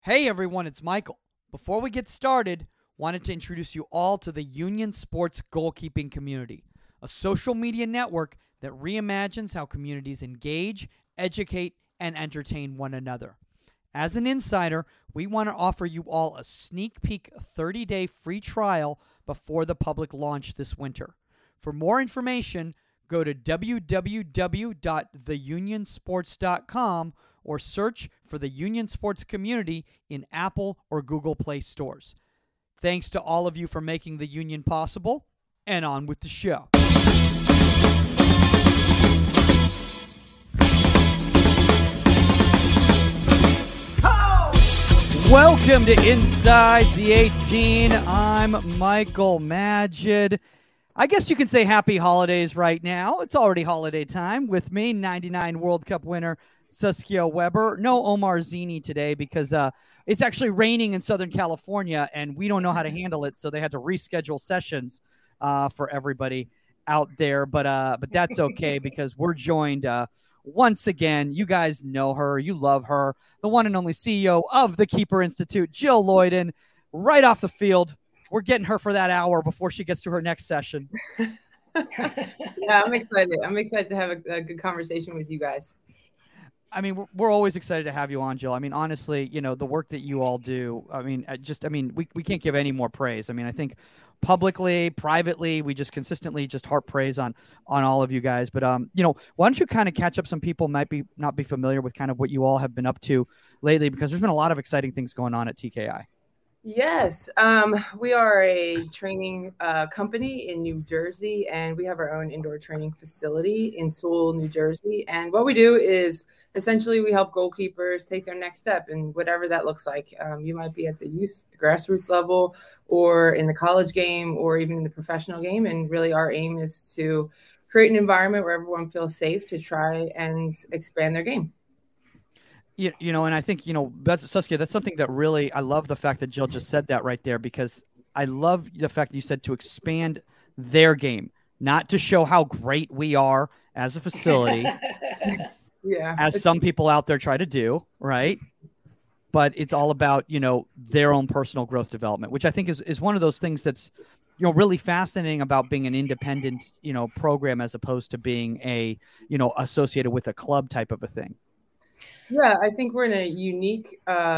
Hey everyone, it's Michael. Before we get started, wanted to introduce you all to the Union Sports Goalkeeping Community, a social media network that reimagines how communities engage, educate, and entertain one another. As an insider, we want to offer you all a sneak peek 30-day free trial before the public launch this winter. For more information, go to www.theunionsports.com or search for the Union Sports Community in Apple or Google Play stores. Thanks to all of you for making the Union possible, and on with the show. Welcome to Inside the 18. I'm Michael Magid. I guess you can say happy holidays right now. It's already holiday time. With me, 99 World Cup winner Saskia Weber. No Omar Zini today because it's actually raining in Southern California, and we don't know how to handle it, so they had to reschedule sessions for everybody out there. But that's okay because we're joined once again. You guys know her. You love her. The one and only CEO of the Keeper Institute, Jill Loyden, right off the field. We're getting her for that hour before she gets to her next session. Yeah, I'm excited. I'm excited to have a good conversation with you guys. I mean, we're always excited to have you on, Jill. I mean, honestly, you know, the work that you all do, we can't give any more praise. I mean, I think publicly, privately, we just consistently just heart praise on all of you guys. But, you know, why don't you kind of catch up some people might not be familiar with kind of what you all have been up to lately, because there's been a lot of exciting things going on at TKI. Yes, we are a training company in New Jersey, and we have our own indoor training facility in Sewell, New Jersey. And what we do is essentially we help goalkeepers take their next step, and whatever that looks like. You might be at the youth grassroots level, or in the college game, or even in the professional game. And really our aim is to create an environment where everyone feels safe to try and expand their game. You know, and I think, you know, Saskia, that's something that really, I love the fact that Jill just said that right there, because I love the fact that you said to expand their game, not to show how great we are as a facility, yeah, as some people out there try to do, right? But it's all about, you know, their own personal growth development, which I think is one of those things that's, you know, really fascinating about being an independent, you know, program as opposed to being a, you know, associated with a club type of a thing. Yeah, I think we're in a unique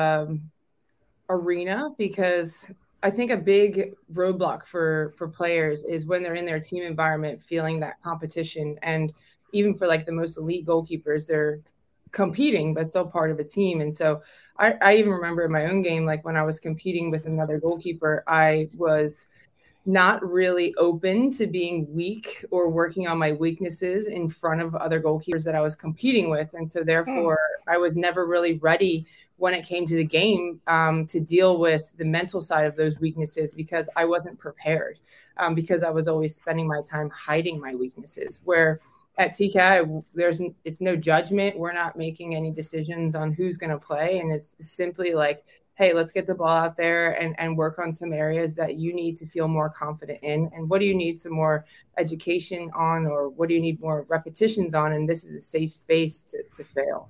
arena, because I think a big roadblock for players is when they're in their team environment, feeling that competition. And even for like the most elite goalkeepers, they're competing, but still part of a team. And so I even remember in my own game, like when I was competing with another goalkeeper, I was not really open to being weak or working on my weaknesses in front of other goalkeepers that I was competing with. And so therefore I was never really ready when it came to the game to deal with the mental side of those weaknesses, because I wasn't prepared, because I was always spending my time hiding my weaknesses. Where at TKI, it's no judgment. We're not making any decisions on who's going to play. And it's simply like, hey, let's get the ball out there and work on some areas that you need to feel more confident in. And what do you need some more education on, or what do you need more repetitions on? And this is a safe space to fail.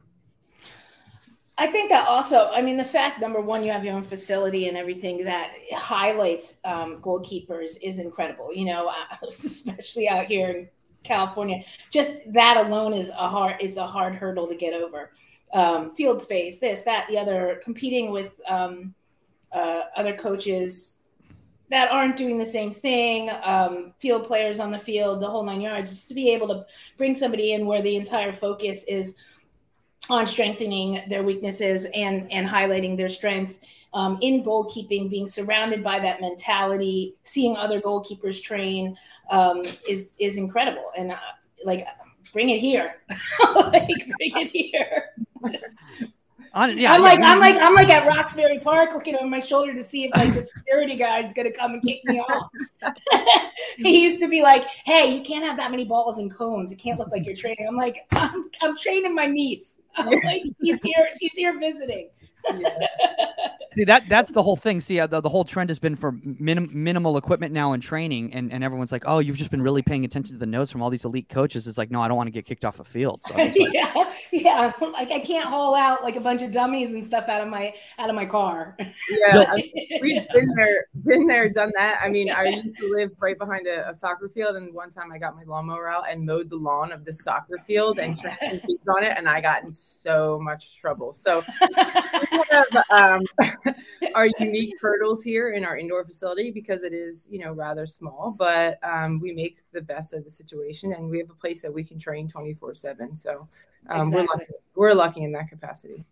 I think that also, I mean, the fact, number one, you have your own facility and everything that highlights goalkeepers is incredible, you know, especially out here in California. Just that alone is a hard hurdle to get over. Field space, this, that, the other, competing with other coaches that aren't doing the same thing, field players on the field, the whole 9 yards, just to be able to bring somebody in where the entire focus is on strengthening their weaknesses and highlighting their strengths in goalkeeping, being surrounded by that mentality, seeing other goalkeepers train is incredible. And bring it here. Bring it here. I'm like at Roxbury Park looking over my shoulder to see if like the security guard's gonna come and kick me off. He used to be like, "Hey, you can't have that many balls and cones. It can't look like you're training." I'm like, I'm training my niece. I'm like, she's here visiting. Yeah. See, that's the whole thing. See, the whole trend has been for minimal equipment now in training, and everyone's like, oh, you've just been really paying attention to the notes from all these elite coaches. It's like, no, I don't want to get kicked off a field. So like, yeah. Like I can't haul out like a bunch of dummies and stuff out of my car. Yeah, I mean, we've been there, done that. I mean, I used to live right behind a soccer field, and one time I got my lawnmower out and mowed the lawn of the soccer field and tried to keep on it, and I got in so much trouble. So we have our unique hurdles here in our indoor facility because it is, rather small, but we make the best of the situation, and we have a place that we can train 24/7. So exactly. we're lucky in that capacity.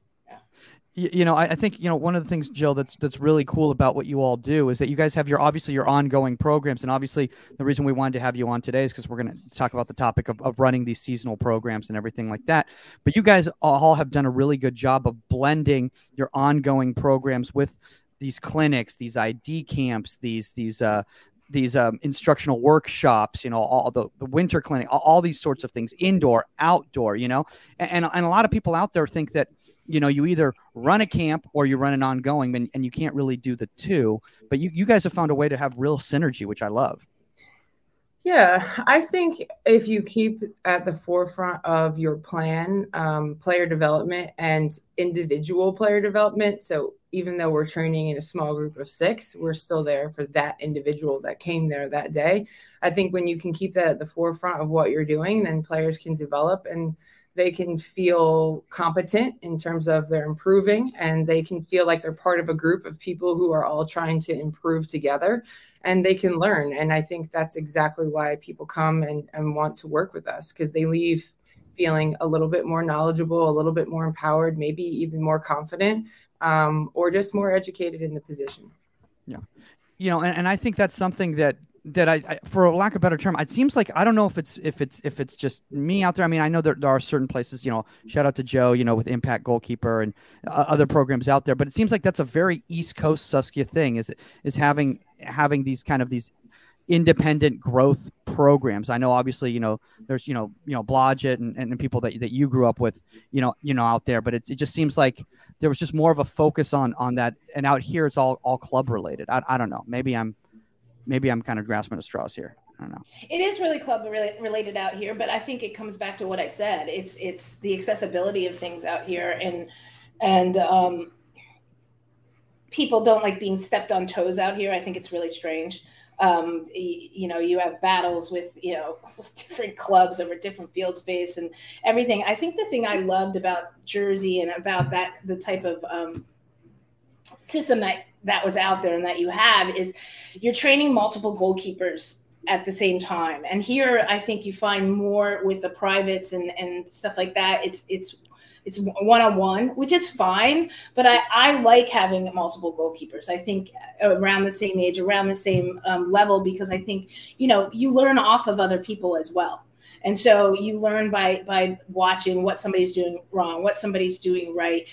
I think, one of the things, Jill, that's really cool about what you all do is that you guys have your ongoing programs. And obviously the reason we wanted to have you on today is because we're going to talk about the topic of running these seasonal programs and everything like that. But you guys all have done a really good job of blending your ongoing programs with these clinics, these ID camps, these instructional workshops, all the winter clinic, all these sorts of things, indoor, outdoor, and a lot of people out there think that, you either run a camp or you run an ongoing, and you can't really do the two, but you guys have found a way to have real synergy, which I love. Yeah, I think if you keep at the forefront of your plan, player development and individual player development. So even though we're training in a small group of 6, we're still there for that individual that came there that day. I think when you can keep that at the forefront of what you're doing, then players can develop and they can feel competent in terms of they're improving, and they can feel like they're part of a group of people who are all trying to improve together, and they can learn. And I think that's exactly why people come and want to work with us, because they leave feeling a little bit more knowledgeable, a little bit more empowered, maybe even more confident, or just more educated in the position. Yeah. And I think that's something that I, for lack of a better term, it seems like, I don't know if it's just me out there. I mean, I know there are certain places, shout out to Joe, with Impact Goalkeeper and other programs out there, but it seems like that's a very East Coast Saskia thing is having these kind of these independent growth programs. I know obviously, there's, Blodgett and people that you grew up with, out there, but it just seems like there was just more of a focus on that. And out here, it's all club related. I don't know. Maybe I'm kind of grasping at straws here. I don't know. It is really club related out here, but I think it comes back to what I said. It's the accessibility of things out here, and people don't like being stepped on toes out here. I think it's really strange. You have battles with, different clubs over different field space and everything. I think the thing I loved about Jersey and about the type of system that was out there and that you have is you're training multiple goalkeepers at the same time. And here I think you find more with the privates and stuff like that. It's one-on-one, which is fine, but I like having multiple goalkeepers. I think around the same age, around the same level, because I think, you learn off of other people as well. And so you learn by watching what somebody's doing wrong, what somebody's doing right,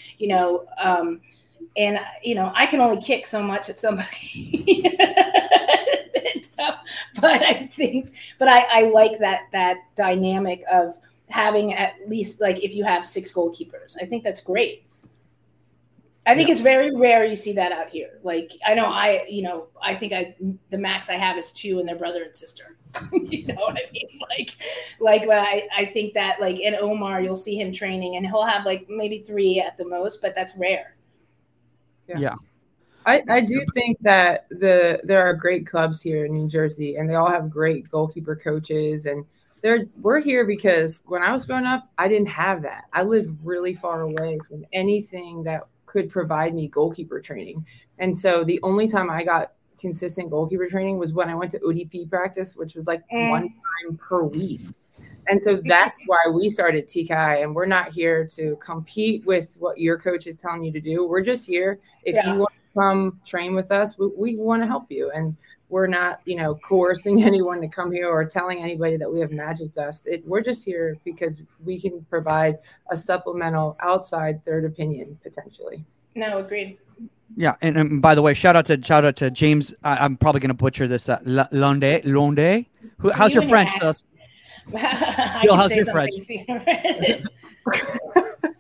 and, I can only kick so much at somebody and stuff, but I like that dynamic of having at least, like, if you have 6 goalkeepers, I think that's great. I think it's very rare you see that out here. Like, I know I think the max I have is 2 and their brother and sister. You know what I mean? Like I think that, like, in Omar, you'll see him training and he'll have like maybe 3 at the most, but that's rare. Yeah. I do think that there are great clubs here in New Jersey, and they all have great goalkeeper coaches, and we're here because when I was growing up, I didn't have that. I lived really far away from anything that could provide me goalkeeper training. And so the only time I got consistent goalkeeper training was when I went to ODP practice, which was like one time per week. And so that's why we started TKI, and we're not here to compete with what your coach is telling you to do. We're just here. If you want to come train with us, we want to help you. And we're not, coercing anyone to come here or telling anybody that we have magic dust. We're just here because we can provide a supplemental outside third opinion potentially. No, agreed. Yeah, and by the way, shout out to James. I'm probably going to butcher this. Londe. How's your French, sus? How's your French?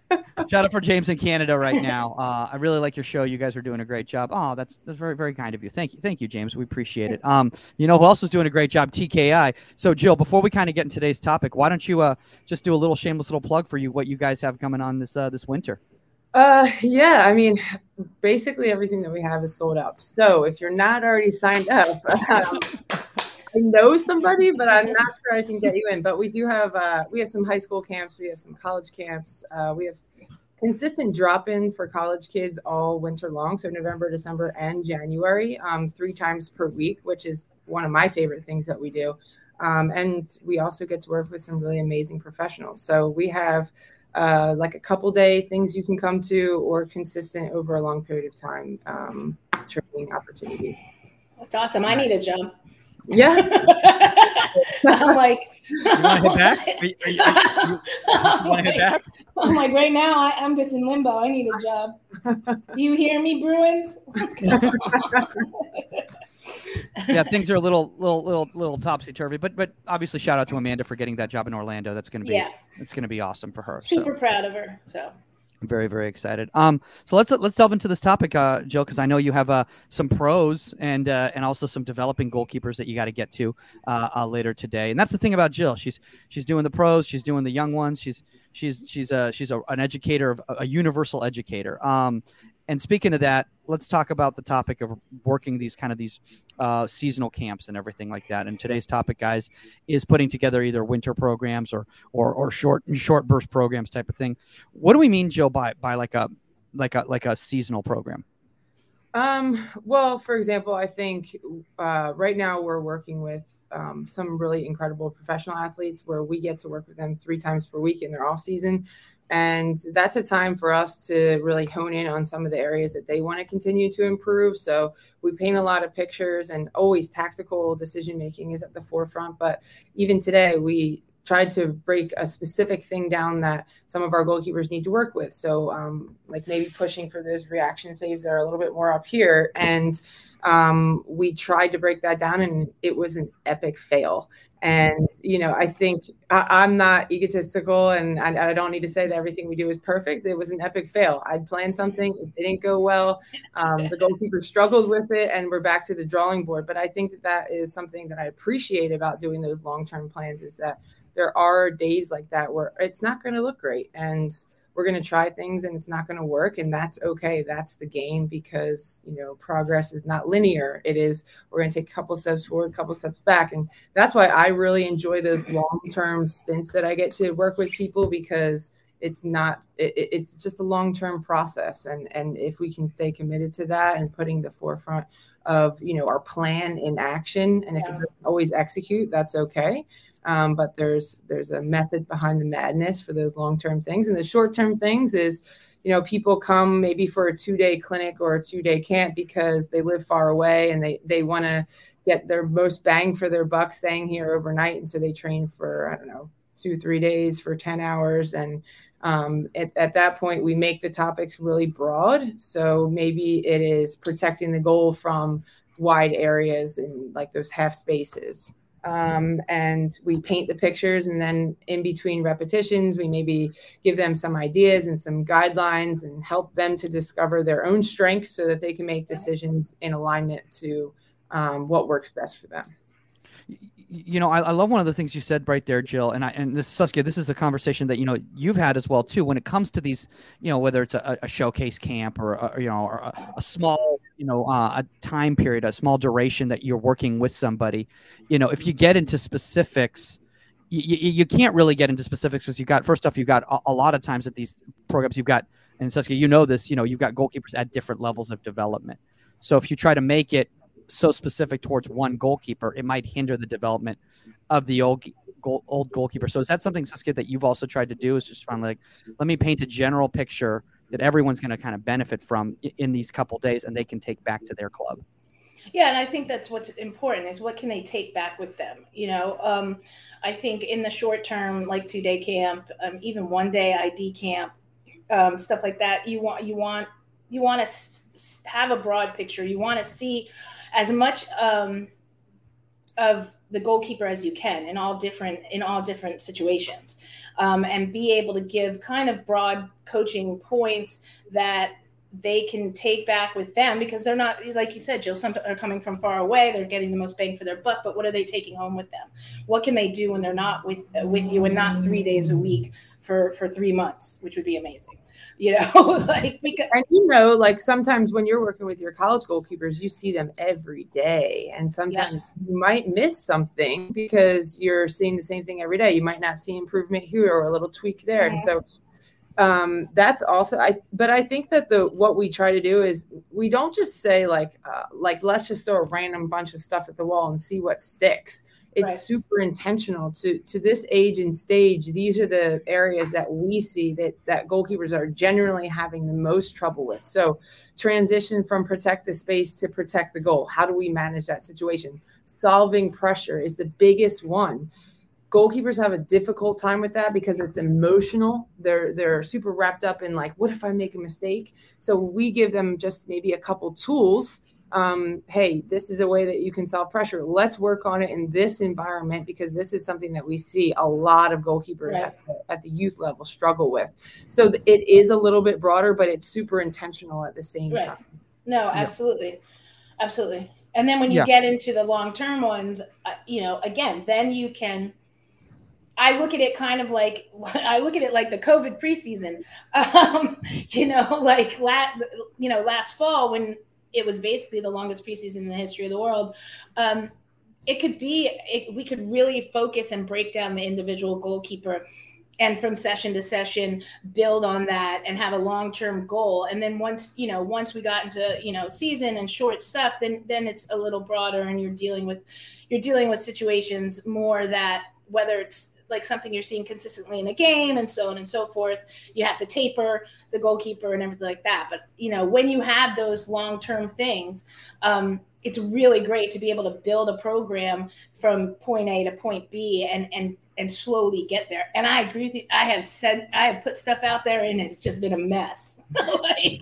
Shout out for James in Canada right now. I really like your show. You guys are doing a great job. Oh, that's very, very kind of you. Thank you, James. We appreciate it. You know who else is doing a great job? TKI. So, Jill, before we kind of get in today's topic, why don't you just do a little shameless little plug for what you guys have coming on this winter? Yeah, I mean, basically everything that we have is sold out. So if you're not already signed up, I know somebody, but I'm not sure I can get you in. But we do have some high school camps, we have some college camps, we have consistent drop-in for college kids all winter long. So November, December, and January, 3 times per week, which is one of my favorite things that we do. And we also get to work with some really amazing professionals. So we have like a couple day things you can come to, or consistent over a long period of time training opportunities. That's awesome. I need a jump. Yeah. I'm like, you want to hit back? You want to hit back? I'm like, right now I'm just in limbo. I need a job. Do you hear me, Bruins? Yeah, things are a little topsy turvy, but obviously shout out to Amanda for getting that job in Orlando. That's going to be awesome for her. Super proud of her. So I'm very, very excited. So let's delve into this topic, Jill, because I know you have some pros and also some developing goalkeepers that you got to get to later today. And that's the thing about Jill. She's doing the pros. She's doing the young ones. She's an educator, a universal educator. And speaking of that, let's talk about the topic of working these seasonal camps and everything like that. And today's topic, guys, is putting together either winter programs or short burst programs type of thing. What do we mean, Jill, by like a seasonal program? Well, for example, I think right now we're working with some really incredible professional athletes where we get to work with them 3 times per week in their off season. And that's a time for us to really hone in on some of the areas that they want to continue to improve. So we paint a lot of pictures, and always tactical decision-making is at the forefront. But even today, we tried to break a specific thing down that some of our goalkeepers need to work with. So like maybe pushing for those reaction saves that are a little bit more up here. And we tried to break that down, and it was an epic fail. And, I think I'm not egotistical, and I don't need to say that everything we do is perfect. It was an epic fail. I'd planned something. It didn't go well. The goalkeeper struggled with it, and we're back to the drawing board. But I think that is something that I appreciate about doing those long-term plans, is that there are days like that where it's not going to look great, and we're going to try things and it's not going to work. And that's okay. That's the game, because, progress is not linear. It is, we're going to take a couple steps forward, a couple steps back. And that's why I really enjoy those long-term stints that I get to work with people, because it's just a long-term process. And if we can stay committed to that and putting the forefront of, our plan in action, and if it doesn't always execute, that's okay. But there's a method behind the madness for those long-term things. And the short-term things is, people come maybe for a 2-day clinic or a 2-day camp because they live far away and they want to get their most bang for their buck staying here overnight. And so they train for, 2-3 days for 10 hours. And at that point, we make the topics really broad. So maybe it is protecting the goal from wide areas and like those half spaces. And we paint the pictures, and then in between repetitions, we maybe give them some ideas and some guidelines and help them to discover their own strengths so that they can make decisions in alignment to what works best for them. I love one of the things you said right there, Jill, and this, Saskia, this is a conversation that, you've had as well too, when it comes to these, whether it's a showcase camp or a small, a time period, a small duration that you're working with somebody, if you get into specifics, you can't really get into specifics, because first off, you've got a lot of times at these programs, you've got, and Saskia, this, you've got goalkeepers at different levels of development. So if you try to make it so specific towards one goalkeeper, it might hinder the development of the old goalkeeper. So is that something, Saskia, that you've also tried to do, is just find like, let me paint a general picture that everyone's going to kind of benefit from in these couple days, and they can take back to their club? Yeah, and I think that's what's important, is what can they take back with them? I think in the short term, like 2-day camp, even 1-day ID camp, stuff like that, you want to have a broad picture. You want to see as much of the goalkeeper as you can in all different situations. and be able to give kind of broad coaching points that they can take back with them, because they're not, like you said, Jill, some are coming from far away. They're getting the most bang for their buck, but what are they taking home with them? What can they do when they're not with you and not 3 days a week for 3 months, which would be amazing. Like, because, and like sometimes when you're working with your college goalkeepers, you see them every day, and sometimes you might miss something because you're seeing the same thing every day. You might not see improvement here or a little tweak there. And so that's also, but I think that what we try to do is we don't just say like let's just throw a random bunch of stuff at the wall and see what sticks. It's super intentional to this age and stage. These are the areas that we see that goalkeepers are generally having the most trouble with. So transition from protect the space to protect the goal. How do we manage that situation? Solving pressure is the biggest one. Goalkeepers have a difficult time with that because it's emotional. They're super wrapped up in like, what if I make a mistake? So we give them just maybe a couple tools. Hey, this is a way that you can solve pressure. Let's work on it in this environment, because this is something that we see a lot of goalkeepers at the youth level struggle with. So it is a little bit broader, but it's super intentional at the same time. No, absolutely. Absolutely. And then when you get into the long-term ones, again, then you can, I look at it like the COVID preseason, last fall when it was basically the longest preseason in the history of the world. We could really focus and break down the individual goalkeeper, and from session to session, build on that and have a long-term goal. And then once we got into, season and short stuff, then it's a little broader, and you're dealing with situations more that, whether it's like something you're seeing consistently in a game and so on and so forth, you have to taper the goalkeeper and everything like that. But, when you have those long-term things, it's really great to be able to build a program from point A to point B and slowly get there. And I agree with you. I have put stuff out there and it's just been a mess. But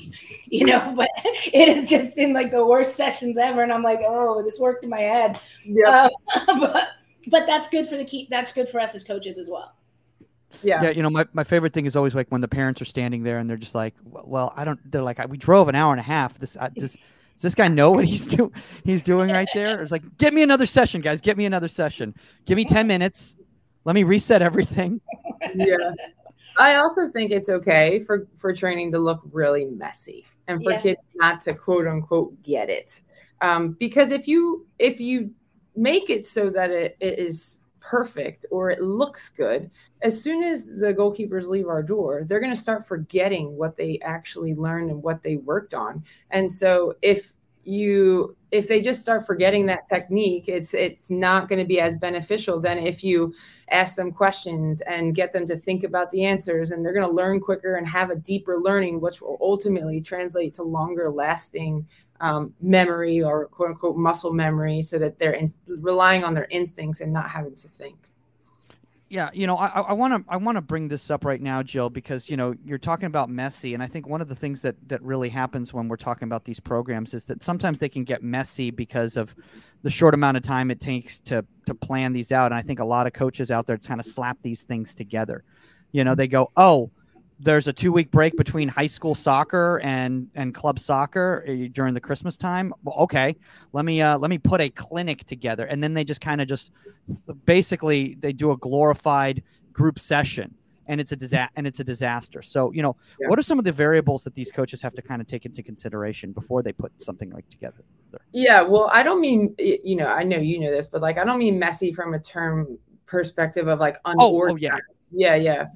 it has just been like the worst sessions ever. And I'm like, oh, this worked in my head. Yeah. But that's good that's good for us as coaches as well. Yeah. My favorite thing is always like when the parents are standing there and they're just like, well, they're like, we drove an hour and a half. Does this guy know what he's doing right there? It's like, get me another session, guys. Get me another session. Give me 10 minutes. Let me reset everything. Yeah. I also think it's okay for training to look really messy and for kids not to quote unquote get it. Because if you make it so that it is perfect or it looks good, as soon as the goalkeepers leave our door, they're going to start forgetting what they actually learned and what they worked on. And so if they just start forgetting that technique, it's not going to be as beneficial than if you ask them questions and get them to think about the answers, and they're going to learn quicker and have a deeper learning, which will ultimately translate to longer lasting memory, or quote unquote muscle memory, so that they're relying on their instincts and not having to think. Yeah, I want to bring this up right now, Jill, because you're talking about messy, and I think one of the things that really happens when we're talking about these programs is that sometimes they can get messy because of the short amount of time it takes to plan these out. And I think a lot of coaches out there kind of slap these things together. They go, oh, there's a 2-week break between high school soccer and club soccer during the Christmas time. Well, okay, let me put a clinic together. And then they just basically they do a glorified group session, and it's a disaster. So, what are some of the variables that these coaches have to kind of take into consideration before they put something like together? Yeah. Well, I don't mean, I know this, but like, I don't mean messy from a term perspective of like unorganized. Yeah.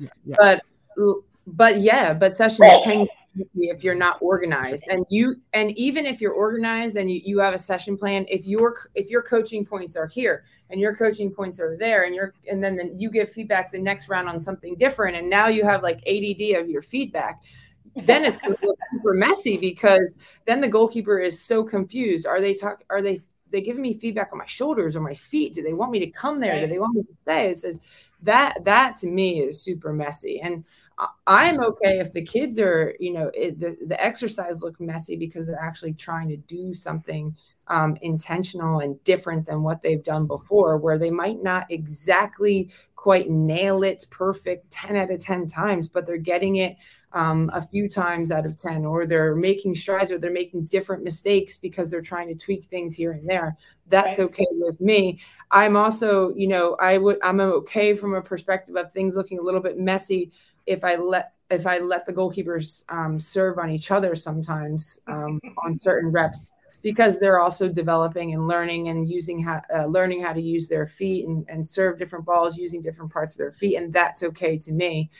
But sessions can be if you're not organized, and even if you're organized and you have a session plan, if your coaching points are here and your coaching points are there, and then you give feedback the next round on something different, and now you have like ADD of your feedback, then it's going to look super messy, because then the goalkeeper is so confused. Are they giving me feedback on my shoulders or my feet? Do they want me to come there? Right. Do they want me to stay? It says that to me is super messy. And I'm okay if the kids are, the exercise look messy because they're actually trying to do something intentional and different than what they've done before, where they might not exactly quite nail it perfect 10 out of 10 times, but they're getting it a few times out of 10, or they're making strides, or they're making different mistakes because they're trying to tweak things here and there. That's okay with me. I'm also, I'm okay from a perspective of things looking a little bit messy if I let the goalkeepers serve on each other sometimes on certain reps, because they're also developing and learning and learning how to use their feet and serve different balls using different parts of their feet. And that's okay to me.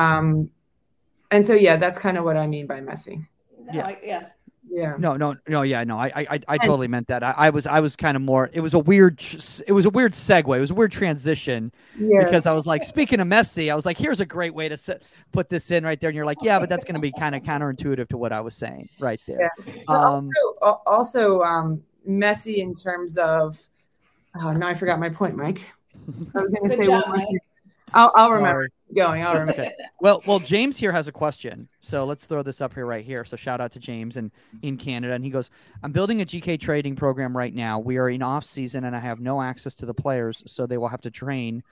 And so, that's kind of what I mean by messy. Yeah. No. I totally meant that. I was kind of more. It was a weird segue. It was a weird transition because I was like, speaking of messy, I was like, here's a great way to put this in right there. And you're like, yeah, but that's going to be kind of counterintuitive to what I was saying right there. Yeah. Also, messy in terms of. Oh, now I forgot my point, Mike. I was going to say one more thing. I'll remember. I'll remember. Okay. Well, James here has a question. So let's throw this up here right here. So shout out to James in Canada. And he goes, I'm building a GK trading program right now. We are in off season and I have no access to the players. So they will have to train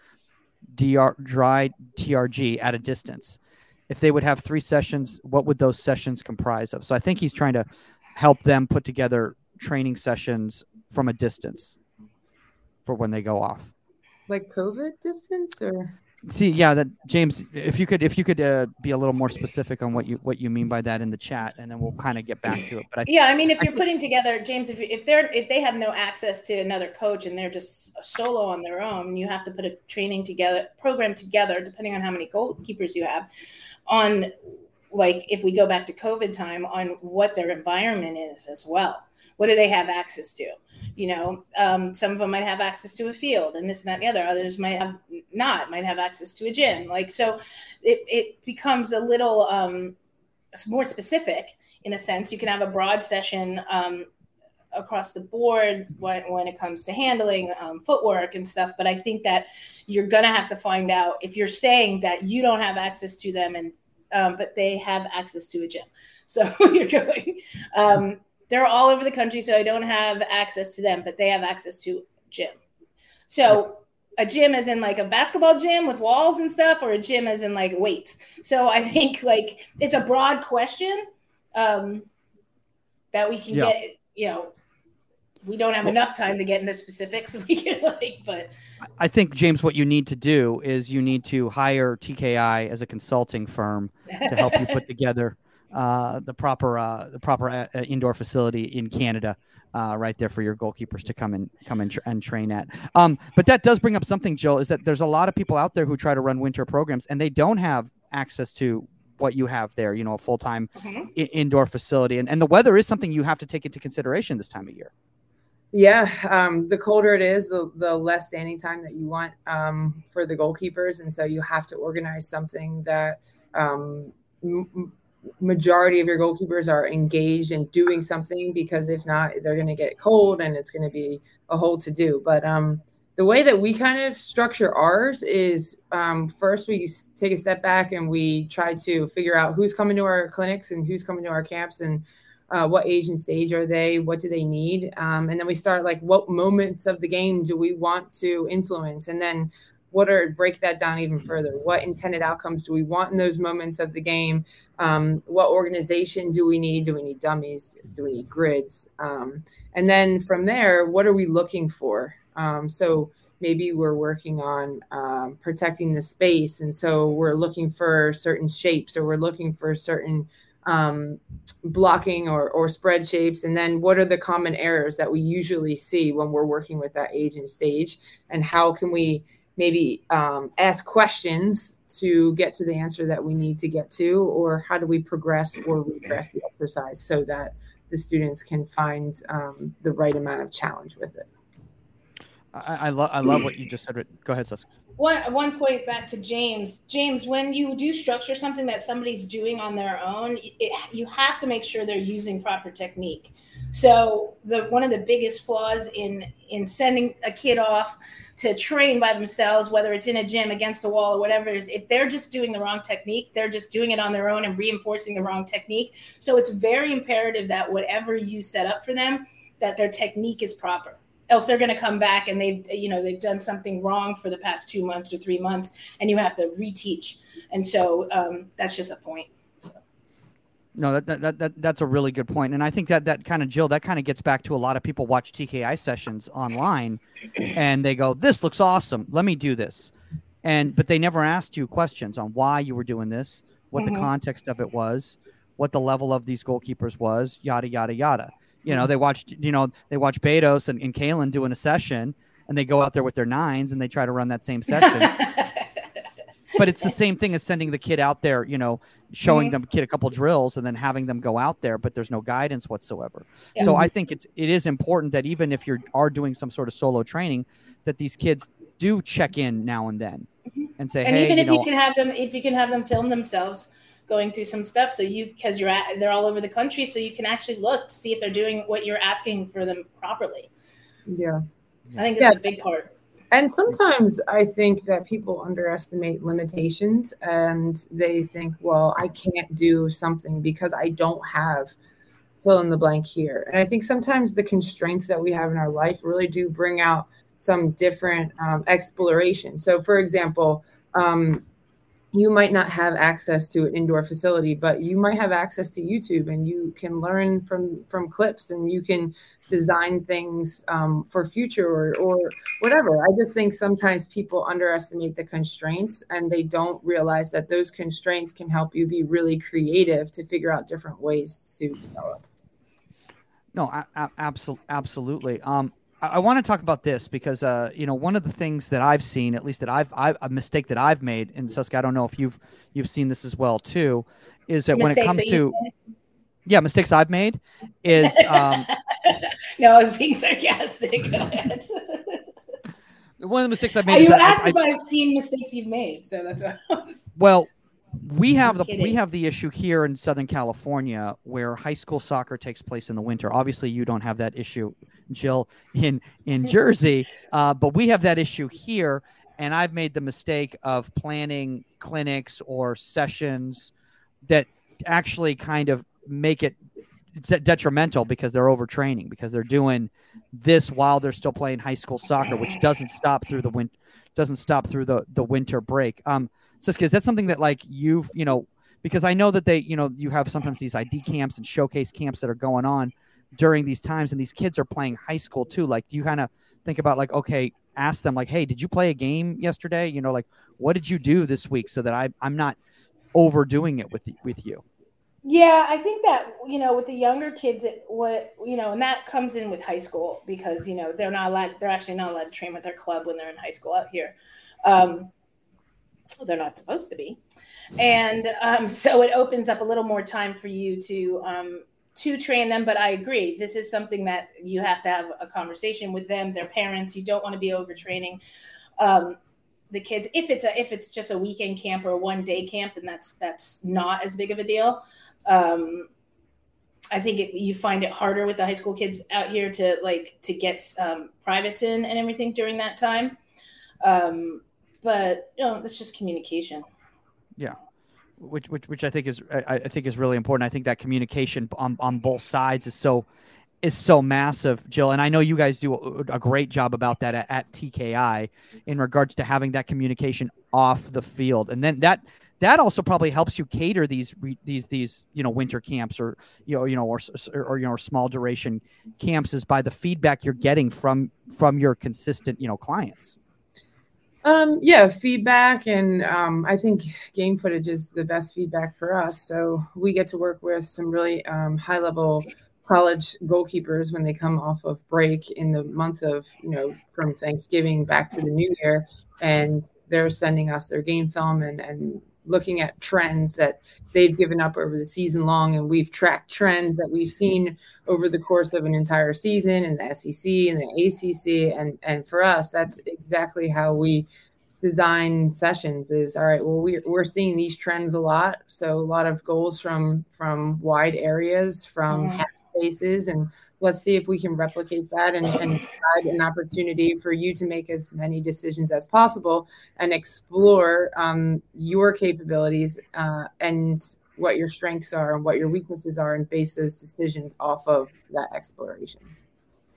dry TRG at a distance. If they would have 3 sessions, what would those sessions comprise of? So I think he's trying to help them put together training sessions from a distance for when they go off. Like COVID distance or? See, that James, if you could be a little more specific on what you mean by that in the chat, and then we'll kind of get back to it. But if you're putting together, James, if they have no access to another coach and they're just solo on their own, you have to put a program together, depending on how many goalkeepers you have, on like if we go back to COVID time, on what their environment is as well. What do they have access to? Some of them might have access to a field and this and that and the other. Others might have access to a gym. Like, so it becomes a little more specific in a sense. You can have a broad session across the board when it comes to handling footwork and stuff. But I think that you're going to have to find out if you're saying that you don't have access to them but they have access to a gym. So you're going, they're all over the country, so I don't have access to them, but they have access to gym. So a gym as in like a basketball gym with walls and stuff, or a gym as in like weights. So I think like it's a broad question that we can get, we don't have enough time to get into specifics. We can but I think, James, what you need to do is you need to hire TKI as a consulting firm to help you put together the proper indoor facility in Canada, right there for your goalkeepers to come and train at. But that does bring up something, Jill, is that there's a lot of people out there who try to run winter programs and they don't have access to what you have there, a full-time indoor facility. And the weather is something you have to take into consideration this time of year. Yeah. The colder it is, the less standing time that you want for the goalkeepers. And so you have to organize something that majority of your goalkeepers are engaged in doing something, because if not, they're going to get cold and it's going to be a whole to do. But the way that we kind of structure ours is first we take a step back and we try to figure out who's coming to our clinics and who's coming to our camps and what age and stage are they, what do they need? And then we start like, what moments of the game do we want to influence? And then break that down even further. What intended outcomes do we want in those moments of the game? What organization do we need? Do we need dummies? Do we need grids? And then from there, what are we looking for? So maybe we're working on protecting the space. And so we're looking for certain shapes, or we're looking for certain blocking or spread shapes. And then what are the common errors that we usually see when we're working with that age and stage? And how can we maybe ask questions to get to the answer that we need to get to, or how do we progress or regress the exercise so that the students can find the right amount of challenge with it. I love what you just said. Go ahead, Sus. One point back to James. James, when you do structure something that somebody's doing on their own, you have to make sure they're using proper technique. So one of the biggest flaws in sending a kid off to train by themselves, whether it's in a gym against a wall or whatever, is if they're just doing the wrong technique, they're just doing it on their own and reinforcing the wrong technique. So it's very imperative that whatever you set up for them, that their technique is proper. else they're going to come back and they've done something wrong for the past 2 months or 3 months, and you have to reteach. And so that's just a point. No, that's a really good point. And I think that kind of, Jill, that kind of gets back to a lot of people watch TKI sessions online and they go, this looks awesome, let me do this. But they never asked you questions on why you were doing this, what the context of it was, what the level of these goalkeepers was, yada, yada, yada. They watched Betos and Kalen doing a session, and they go out there with their 9s and they try to run that same session. But it's the same thing as sending the kid out there, showing them kid a couple drills and then having them go out there, but there's no guidance whatsoever. Yeah. So I think it is important that even if you are doing some sort of solo training, that these kids do check in now and then and say, hey, even if you can have them film themselves going through some stuff, because they're all over the country, so you can actually look to see if they're doing what you're asking for them properly. Yeah, I think that's a big part. And sometimes I think that people underestimate limitations and they think, well, I can't do something because I don't have fill in the blank here. And I think sometimes the constraints that we have in our life really do bring out some different exploration. So, for example, you might not have access to an indoor facility, but you might have access to YouTube, and you can learn from clips, and you can design things for future or whatever. I just think sometimes people underestimate the constraints, and they don't realize that those constraints can help you be really creative to figure out different ways to develop. No, absolutely. I want to talk about this because, one of the things that I've seen, at least that a mistake that I've made, and Suska, I don't know if you've seen this as well too, is that when it comes to, mistakes I've made is, no, I was being sarcastic. Go ahead. One of the mistakes I've made. You asked if I've seen mistakes you've made, so that's what I was. Well, we have the issue here in Southern California where high school soccer takes place in the winter. Obviously, you don't have that issue, Jill, in Jersey, but we have that issue here. And I've made the mistake of planning clinics or sessions that actually kind of make it detrimental because they're overtraining, because they're doing this while they're still playing high school soccer, which doesn't stop through the winter break. Siska, is that something that like because I know that they, you have sometimes these ID camps and showcase camps that are going on during these times, and these kids are playing high school too. Like, do you kind of think about like, okay, ask them like, hey, did you play a game yesterday? Like, what did you do this week so that I'm not overdoing it with you? Yeah, I think that, with the younger kids, and that comes in with high school because, they're actually not allowed to train with their club when they're in high school out here. They're not supposed to be. And so it opens up a little more time for you to train them. But I agree, this is something that you have to have a conversation with them, their parents. You don't want to be overtraining the kids. If it's just a weekend camp or a 1-day camp, then that's not as big of a deal. I think you find it harder with the high school kids out here to get privates in and everything during that time. But that's just communication. Yeah. Which I think is really important. I think that communication on both sides is so massive, Jill. And I know you guys do a great job about that at TKI in regards to having that communication off the field. And then that also probably helps you cater these winter camps or small duration camps, is by the feedback you're getting from your consistent clients. Feedback, and I think game footage is the best feedback for us. So we get to work with some really high level college goalkeepers when they come off of break in the months of from Thanksgiving back to the New Year, and they're sending us their game film and looking at trends that they've given up over the season long. And we've tracked trends that we've seen over the course of an entire season in the SEC and the ACC. And for us, that's exactly how we design sessions is, all right, well, we're seeing these trends a lot. So a lot of goals from wide areas, from half spaces, and let's see if we can replicate that and provide an opportunity for you to make as many decisions as possible and explore your capabilities and what your strengths are and what your weaknesses are, and base those decisions off of that exploration.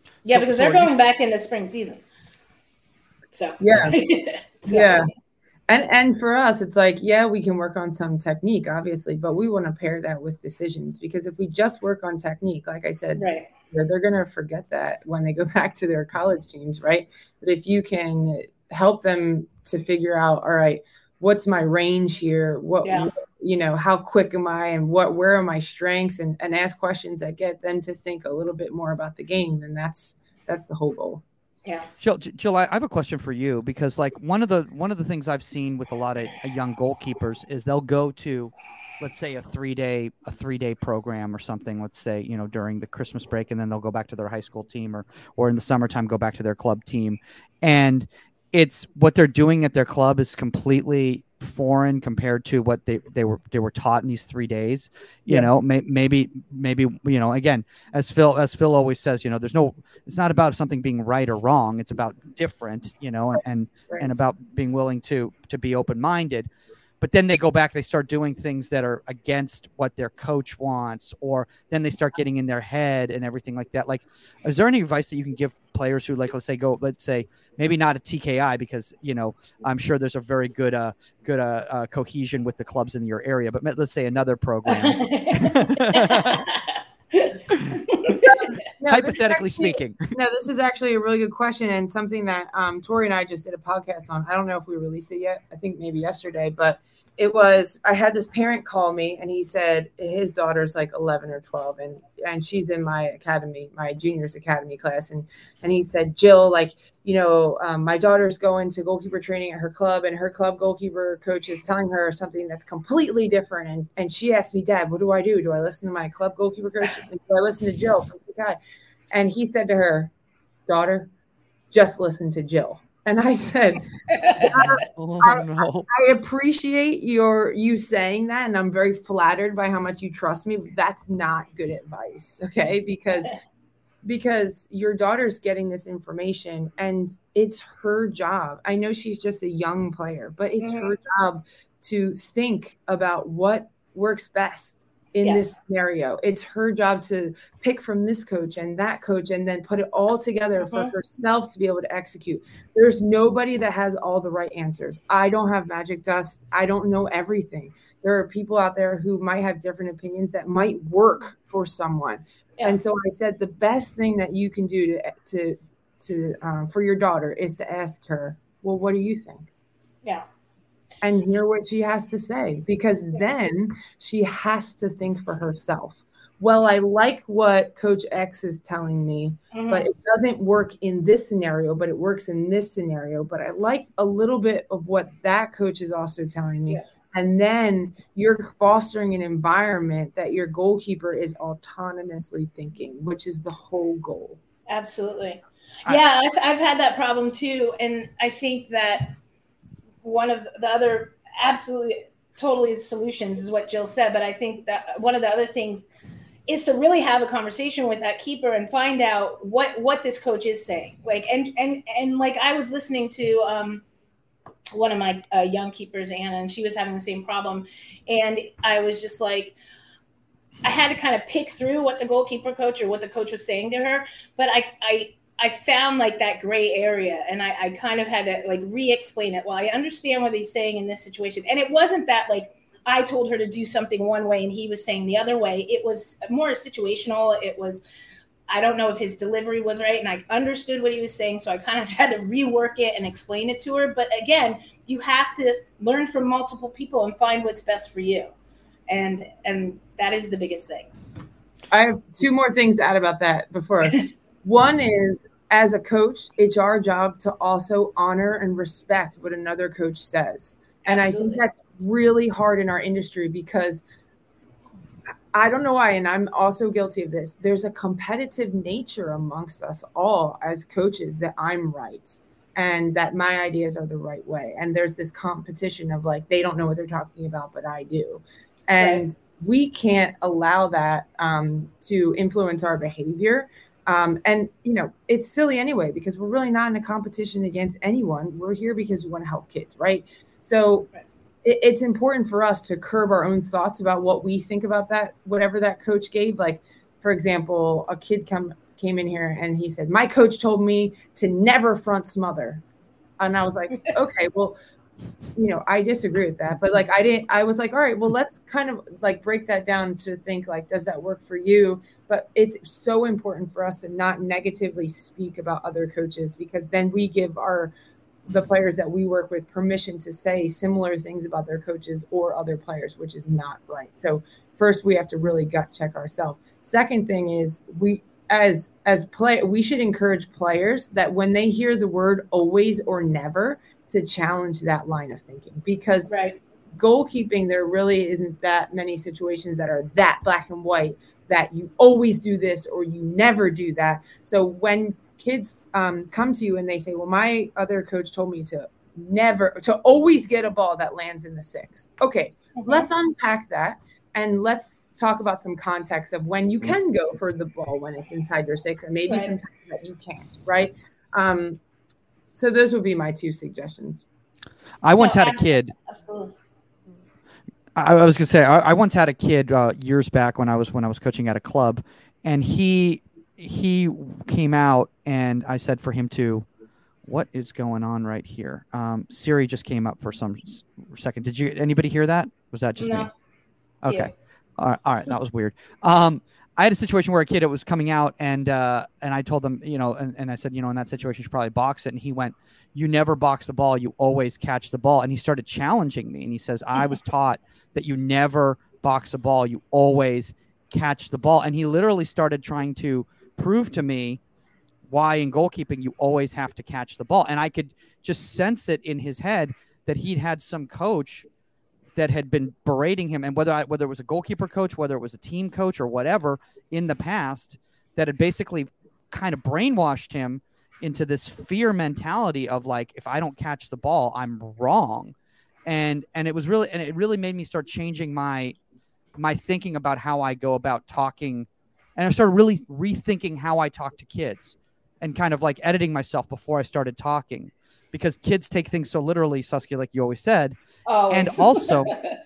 Yeah, because they're going back into spring season. So yeah. Yeah. And for us, it's like, yeah, we can work on some technique, obviously, but we want to pair that with decisions, because if we just work on technique, like I said, right, they're going to forget that when they go back to their college teams, right? But if you can help them to figure out, all right, what's my range here? What how quick am I, and where are my strengths, and ask questions that get them to think a little bit more about the game, then that's the whole goal. Yeah. Jill, I have a question for you, because like one of the things I've seen with a lot of young goalkeepers is they'll go to, let's say, a 3-day program or something, let's say, during the Christmas break, and then they'll go back to their high school team, or in the summertime go back to their club team. And it's what they're doing at their club is completely foreign compared to what they were taught in these 3 days. Maybe again, as Phil always says, it's not about something being right or wrong, it's about different, and about being willing to be open-minded. But then they go back, they start doing things that are against what their coach wants, or then they start getting in their head and everything like that. Like, is there any advice that you can give players who, like, let's say maybe not a TKI, because, I'm sure there's a very good cohesion with the clubs in your area, but let's say another program. Hypothetically speaking. No, this is actually a really good question, and something that Tori and I just did a podcast on. I don't know if we released it yet. I think maybe yesterday, but I had this parent call me, and he said his daughter's like 11 or 12, and she's in my academy, my juniors academy class. And he said, Jill, my daughter's going to goalkeeper training at her club, and her club goalkeeper coach is telling her something that's completely different. And she asked me, Dad, what do I do? Do I listen to my club goalkeeper coach? Do I listen to Jill from TKI? And he said to her, daughter, just listen to Jill. And I said, I appreciate you saying that, and I'm very flattered by how much you trust me. But that's not good advice, okay? Because your daughter's getting this information, and it's her job. I know she's just a young player, but it's her job to think about what works best in this scenario. It's her job to pick from this coach and that coach, and then put it all together for herself to be able to execute. There's nobody that has all the right answers. I don't have magic dust. I don't know everything. There are people out there who might have different opinions that might work for someone. Yeah. And so I said, the best thing that you can do to for your daughter is to ask her, well, what do you think? Yeah. And hear what she has to say, because then she has to think for herself. Well, I like what Coach X is telling me, but it doesn't work in this scenario, but it works in this scenario. But I like a little bit of what that coach is also telling me. Yeah. And then you're fostering an environment that your goalkeeper is autonomously thinking, which is the whole goal. Absolutely. Yeah, I've had that problem too. And I think that one of the other absolutely totally solutions is what Jill said, but I think that one of the other things is to really have a conversation with that keeper and find out what this coach is saying. Like, and like, I was listening to one of my young keepers, Anna, and she was having the same problem. And I was just like, I had to kind of pick through what the goalkeeper coach or what the coach was saying to her. But I found like that gray area, and I kind of had to like re-explain it. Well, I understand what he's saying in this situation. And it wasn't that like I told her to do something one way and he was saying the other way. It was more situational. It was, I don't know if his delivery was right, and I understood what he was saying. So I kind of had to rework it and explain it to her. But again, you have to learn from multiple people and find what's best for you. And that is the biggest thing. I have two more things to add about that before. One is, as a coach, it's our job to also honor and respect what another coach says. And Absolutely. I think that's really hard in our industry, because I don't know why, and I'm also guilty of this. There's a competitive nature amongst us all as coaches that I'm right and that my ideas are the right way. And there's this competition of like, they don't know what they're talking about, but I do. And right. We can't allow that to influence our behavior. And, you know, it's silly anyway, because we're really not in a competition against anyone. We're here because we want to help kids, right? So it's important for us to curb our own thoughts about what we think about that, whatever that coach gave. Like, for example, a kid came in here and he said, my coach told me to never front smother. And I was like, okay, well, I disagree with that, but I was like, all right, well, let's kind of like break that down to think like, does that work for you? But it's so important for us to not negatively speak about other coaches, because then we give the players that we work with permission to say similar things about their coaches or other players, which is not right. So first we have to really gut check ourselves. Second thing is we should encourage players that when they hear the word always or never, to challenge that line of thinking, because goalkeeping, there really isn't that many situations that are that black and white, that you always do this or you never do that. So when kids come to you and they say, well, my other coach told me to always get a ball that lands in the 6. Okay, let's unpack that. And let's talk about some context of when you can go for the ball when it's inside your 6, and maybe sometimes that you can't, right? So those would be my 2 suggestions. I once had a kid. Absolutely. I was going to say, I once had a kid years back when I was coaching at a club, and he came out and I said for him to, what is going on right here? Siri just came up for some second. Did anybody hear that? Was that just me? Okay. Yeah. All right. That was weird. I had a situation where a kid was coming out and I told them, and I said, in that situation, you should probably box it. And he went, you never box the ball. You always catch the ball. And he started challenging me. And he says, I was taught that you never box a ball. You always catch the ball. And he literally started trying to prove to me why in goalkeeping, you always have to catch the ball. And I could just sense it in his head that he'd had some coach that had been berating him, and whether it was a goalkeeper coach, whether it was a team coach or whatever in the past, that had basically kind of brainwashed him into this fear mentality of like, if I don't catch the ball, I'm wrong. And it really made me start changing my thinking about how I go about talking. And I started really rethinking how I talk to kids and kind of like editing myself before I started talking. Because kids take things so literally, Saskia, like you always said. And also,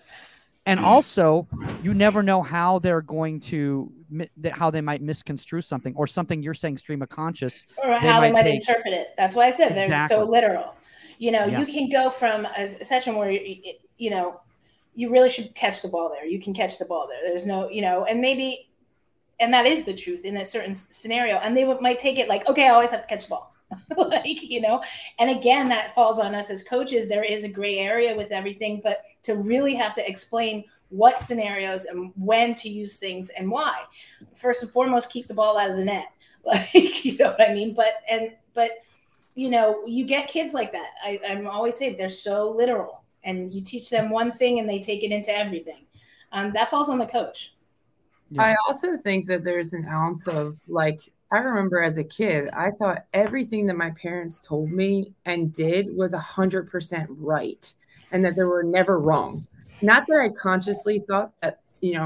you never know how they're going to, how they might misconstrue something, or something you're saying stream of conscious. Or how they might interpret it. That's why I said they're so literal. You can go from a session where, you really should catch the ball there. You can catch the ball there. There's no, and that is the truth in a certain scenario. And they might take it like, okay, I always have to catch the ball. And again, that falls on us as coaches. There is a gray area with everything, but to really have to explain what scenarios and when to use things and why. First and foremost, keep the ball out of the net. You know what I mean? But you get kids like that. I'm always saying they're so literal, and you teach them one thing and they take it into everything. That falls on the coach. Yeah. I also think that there's an ounce of I remember as a kid, I thought everything that my parents told me and did was 100% right, and that they were never wrong. Not that I consciously thought that,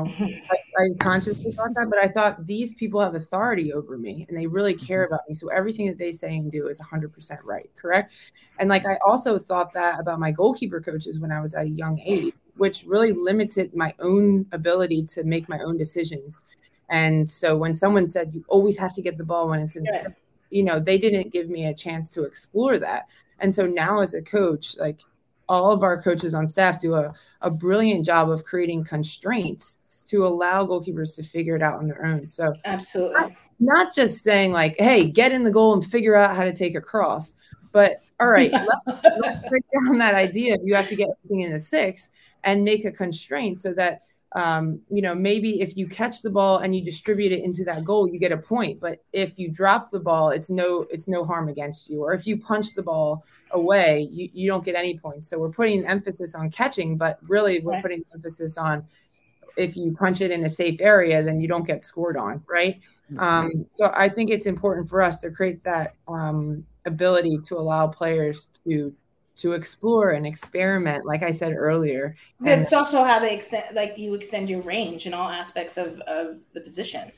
I consciously thought that, but I thought these people have authority over me and they really care about me. So everything that they say and do is 100% right. Correct. And I also thought that about my goalkeeper coaches when I was at a young age, which really limited my own ability to make my own decisions. And so when someone said you always have to get the ball when it's in, they didn't give me a chance to explore that. And so now as a coach, all of our coaches on staff do a brilliant job of creating constraints to allow goalkeepers to figure it out on their own. So absolutely not just saying hey, get in the goal and figure out how to take a cross, but all right, let's break down that idea of you have to get everything in the 6 and make a constraint so that maybe if you catch the ball and you distribute it into that goal, you get a point. But if you drop the ball, it's no harm against you. Or if you punch the ball away, you don't get any points. So we're putting emphasis on catching, but really we're putting emphasis on if you punch it in a safe area, then you don't get scored on, right? So I think it's important for us to create that ability to allow players to explore and experiment, like I said earlier. But it's also how they extend your range in all aspects of the position,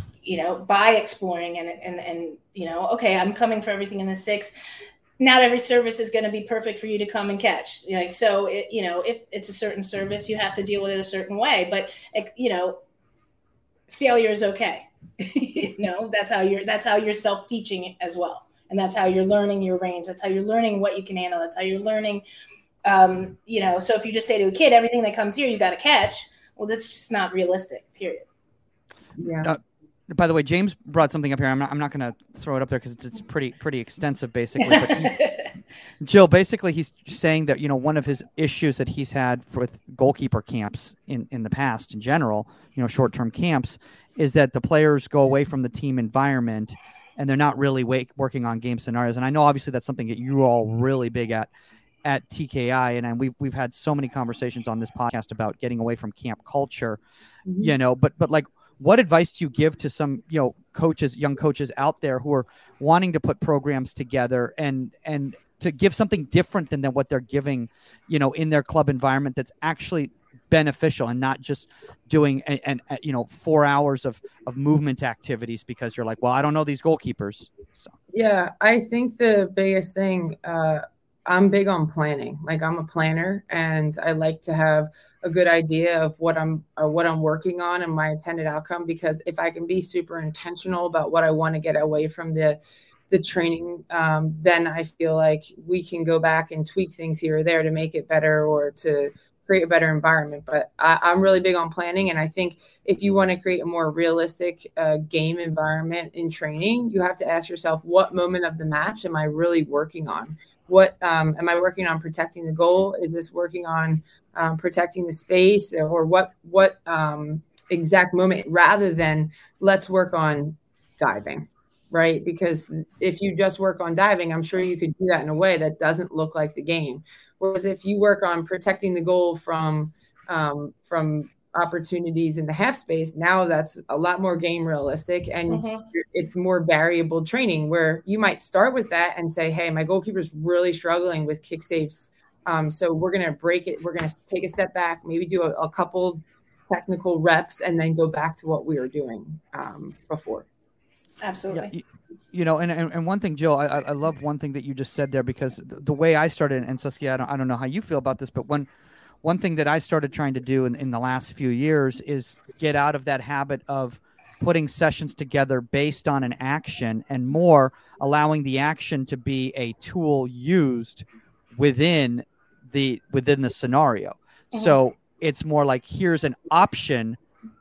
by exploring and okay, I'm coming for everything in the 6. Not every service is going to be perfect for you to come and catch. So if it's a certain service, you have to deal with it a certain way, but failure is okay. That's how you're self-teaching as well. And that's how you're learning your range. That's how you're learning what you can handle. That's how you're learning, so if you just say to a kid, everything that comes here, you got to catch. Well, that's just not realistic, period. Yeah. By the way, James brought something up here. I'm not going to throw it up there because it's pretty extensive, basically. But Jill, basically, he's saying that one of his issues that he's had with goalkeeper camps in the past, in general, short-term camps, is that the players go away from the team environment and they're not really working on game scenarios. And I know obviously that's something that you're all really big at TKI, and we've had so many conversations on this podcast about getting away from camp culture, but like, what advice do you give to some, young coaches out there who are wanting to put programs together and to give something different than what they're giving, in their club environment that's actually beneficial and not just doing 4 hours of movement activities because you're like, well, I don't know these goalkeepers. So yeah, I think the biggest thing, I'm big on planning. Like, I'm a planner, and I like to have a good idea of what I'm working on and my intended outcome, because if I can be super intentional about what I want to get away from the training, then I feel like we can go back and tweak things here or there to make it better or to create a better environment. But I'm really big on planning. And I think if you want to create a more realistic game environment in training, you have to ask yourself, what moment of the match am I really working on? What am I working on? Protecting the goal? Is this working on protecting the space, or what exact moment, rather than let's work on diving, right? Because if you just work on diving, I'm sure you could do that in a way that doesn't look like the game. Whereas if you work on protecting the goal from opportunities in the half space, now that's a lot more game realistic, and it's more variable training, where you might start with that and say, hey, my goalkeeper's really struggling with kick saves. So we're going to break it. We're going to take a step back, maybe do a couple technical reps, and then go back to what we were doing before. Absolutely. Yeah. And one thing, Jill, I love one thing that you just said there, because the way I started, and Saskia, I don't know how you feel about this, but one thing that I started trying to do in the last few years is get out of that habit of putting sessions together based on an action, and more allowing the action to be a tool used within the scenario. So it's more like, here's an option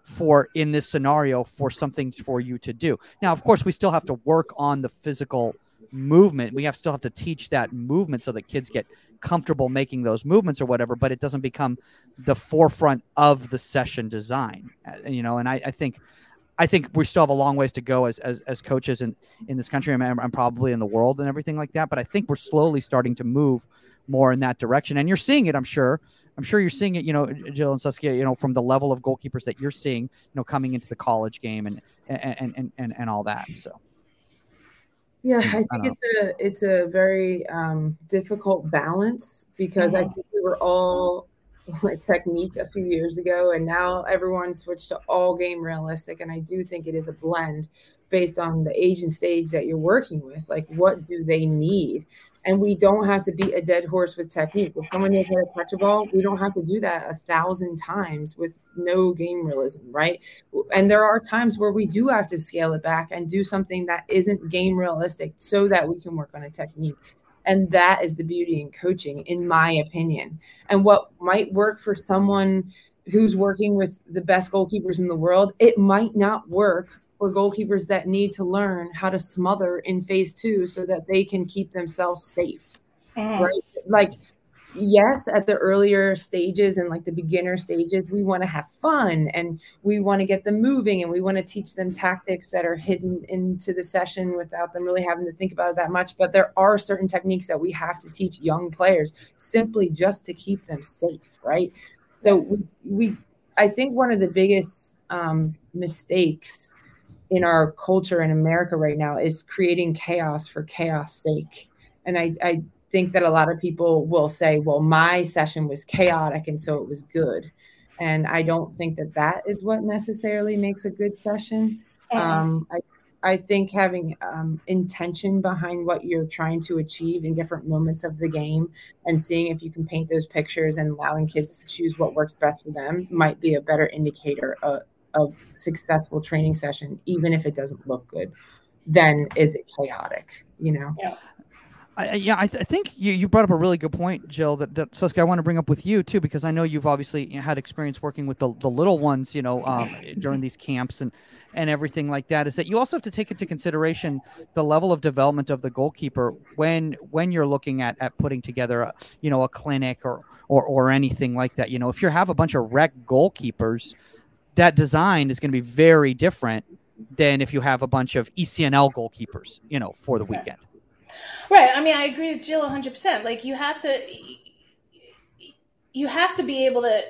in this scenario for something for you to do. Now, of course, we still have to work on the physical movement. We still have to teach that movement so that kids get comfortable making those movements or whatever, but it doesn't become the forefront of the session design. And I think we still have a long ways to go as coaches in this country. I'm probably in the world and everything like that, but I think we're slowly starting to move more in that direction. And you're seeing it, I'm sure you're seeing it, Jill and Saskia, from the level of goalkeepers that you're seeing, coming into the college game and all that. So. Yeah, I think it's a very difficult balance, because I think we were all like technique a few years ago, and now everyone switched to all game realistic. And I do think it is a blend based on the age and stage that you're working with. Like, what do they need? And we don't have to beat a dead horse with technique. If someone knows how to catch a ball, we don't have to do that 1,000 times with no game realism, right? And there are times where we do have to scale it back and do something that isn't game realistic so that we can work on a technique. And that is the beauty in coaching, in my opinion. And what might work for someone who's working with the best goalkeepers in the world, it might not work for goalkeepers that need to learn how to smother in phase 2 so that they can keep themselves safe, right? Like, yes, at the earlier stages and like the beginner stages, we want to have fun and we want to get them moving, and we want to teach them tactics that are hidden into the session without them really having to think about it that much. But there are certain techniques that we have to teach young players simply just to keep them safe, right? So I think one of the biggest mistakes in our culture in America right now is creating chaos for chaos sake. And I think that a lot of people will say, well, my session was chaotic and so it was good. And I don't think that is what necessarily makes a good session. I think having intention behind what you're trying to achieve in different moments of the game and seeing if you can paint those pictures and allowing kids to choose what works best for them might be a better indicator a successful training session, even if it doesn't look good, than is it chaotic, Yeah. I think you brought up a really good point, Jill, that Suska, I want to bring up with you too, because I know you've obviously had experience working with the little ones, during these camps and everything like that, is that you also have to take into consideration the level of development of the goalkeeper when you're looking at putting together a clinic or anything like that. If you have a bunch of rec goalkeepers, that design is going to be very different than if you have a bunch of ECNL goalkeepers, for the weekend. Right. I mean, I agree with Jill 100%. Like, you have to be able to,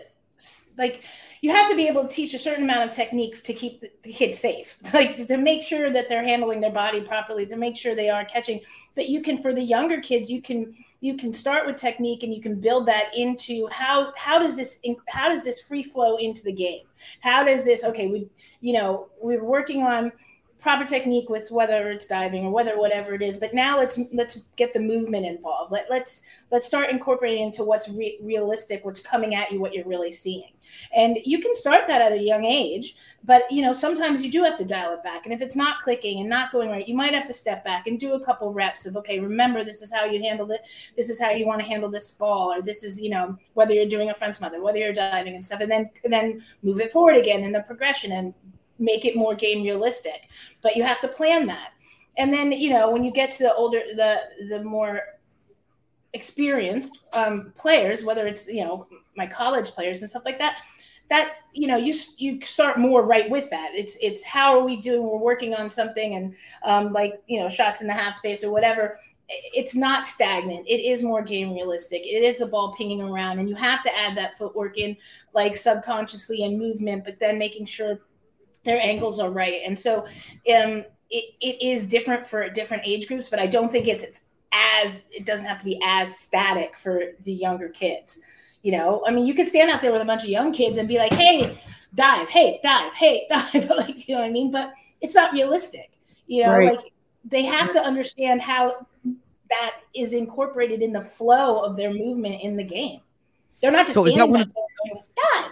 teach a certain amount of technique to keep the kids safe, like to make sure that they're handling their body properly, to make sure they are catching. But for the younger kids, you can start with technique, and you can build that into how does this free flow into the game? How does this, we're working on proper technique with whether it's diving or whatever it is, but now let's get the movement involved. Let's start incorporating into what's realistic, what's coming at you, what you're really seeing. And you can start that at a young age, but sometimes you do have to dial it back. And if it's not clicking and not going right, you might have to step back and do a couple reps of, okay, remember, this is how you handle it. This is how you want to handle this ball, or this is, whether you're doing a front smother, whether you're diving and stuff, and then move it forward again in the progression and make it more game realistic. But you have to plan that. And then, when you get to the older, the more experienced players, whether it's, my college players and stuff like that, you start more right with that. It's how are we doing? We're working on something, and shots in the half space or whatever. It's not stagnant. It is more game realistic. It is the ball pinging around, and you have to add that footwork in, like subconsciously, and movement, but then making sure their angles are right. And so it is different for different age groups, but I don't think it doesn't have to be as static for the younger kids. I mean, you could stand out there with a bunch of young kids and be like, hey, dive, hey, dive, hey, dive. Like, you know what I mean? But it's not realistic. Right. Like, they have to understand how that is incorporated in the flow of their movement in the game. They're not just standing out there going, dive.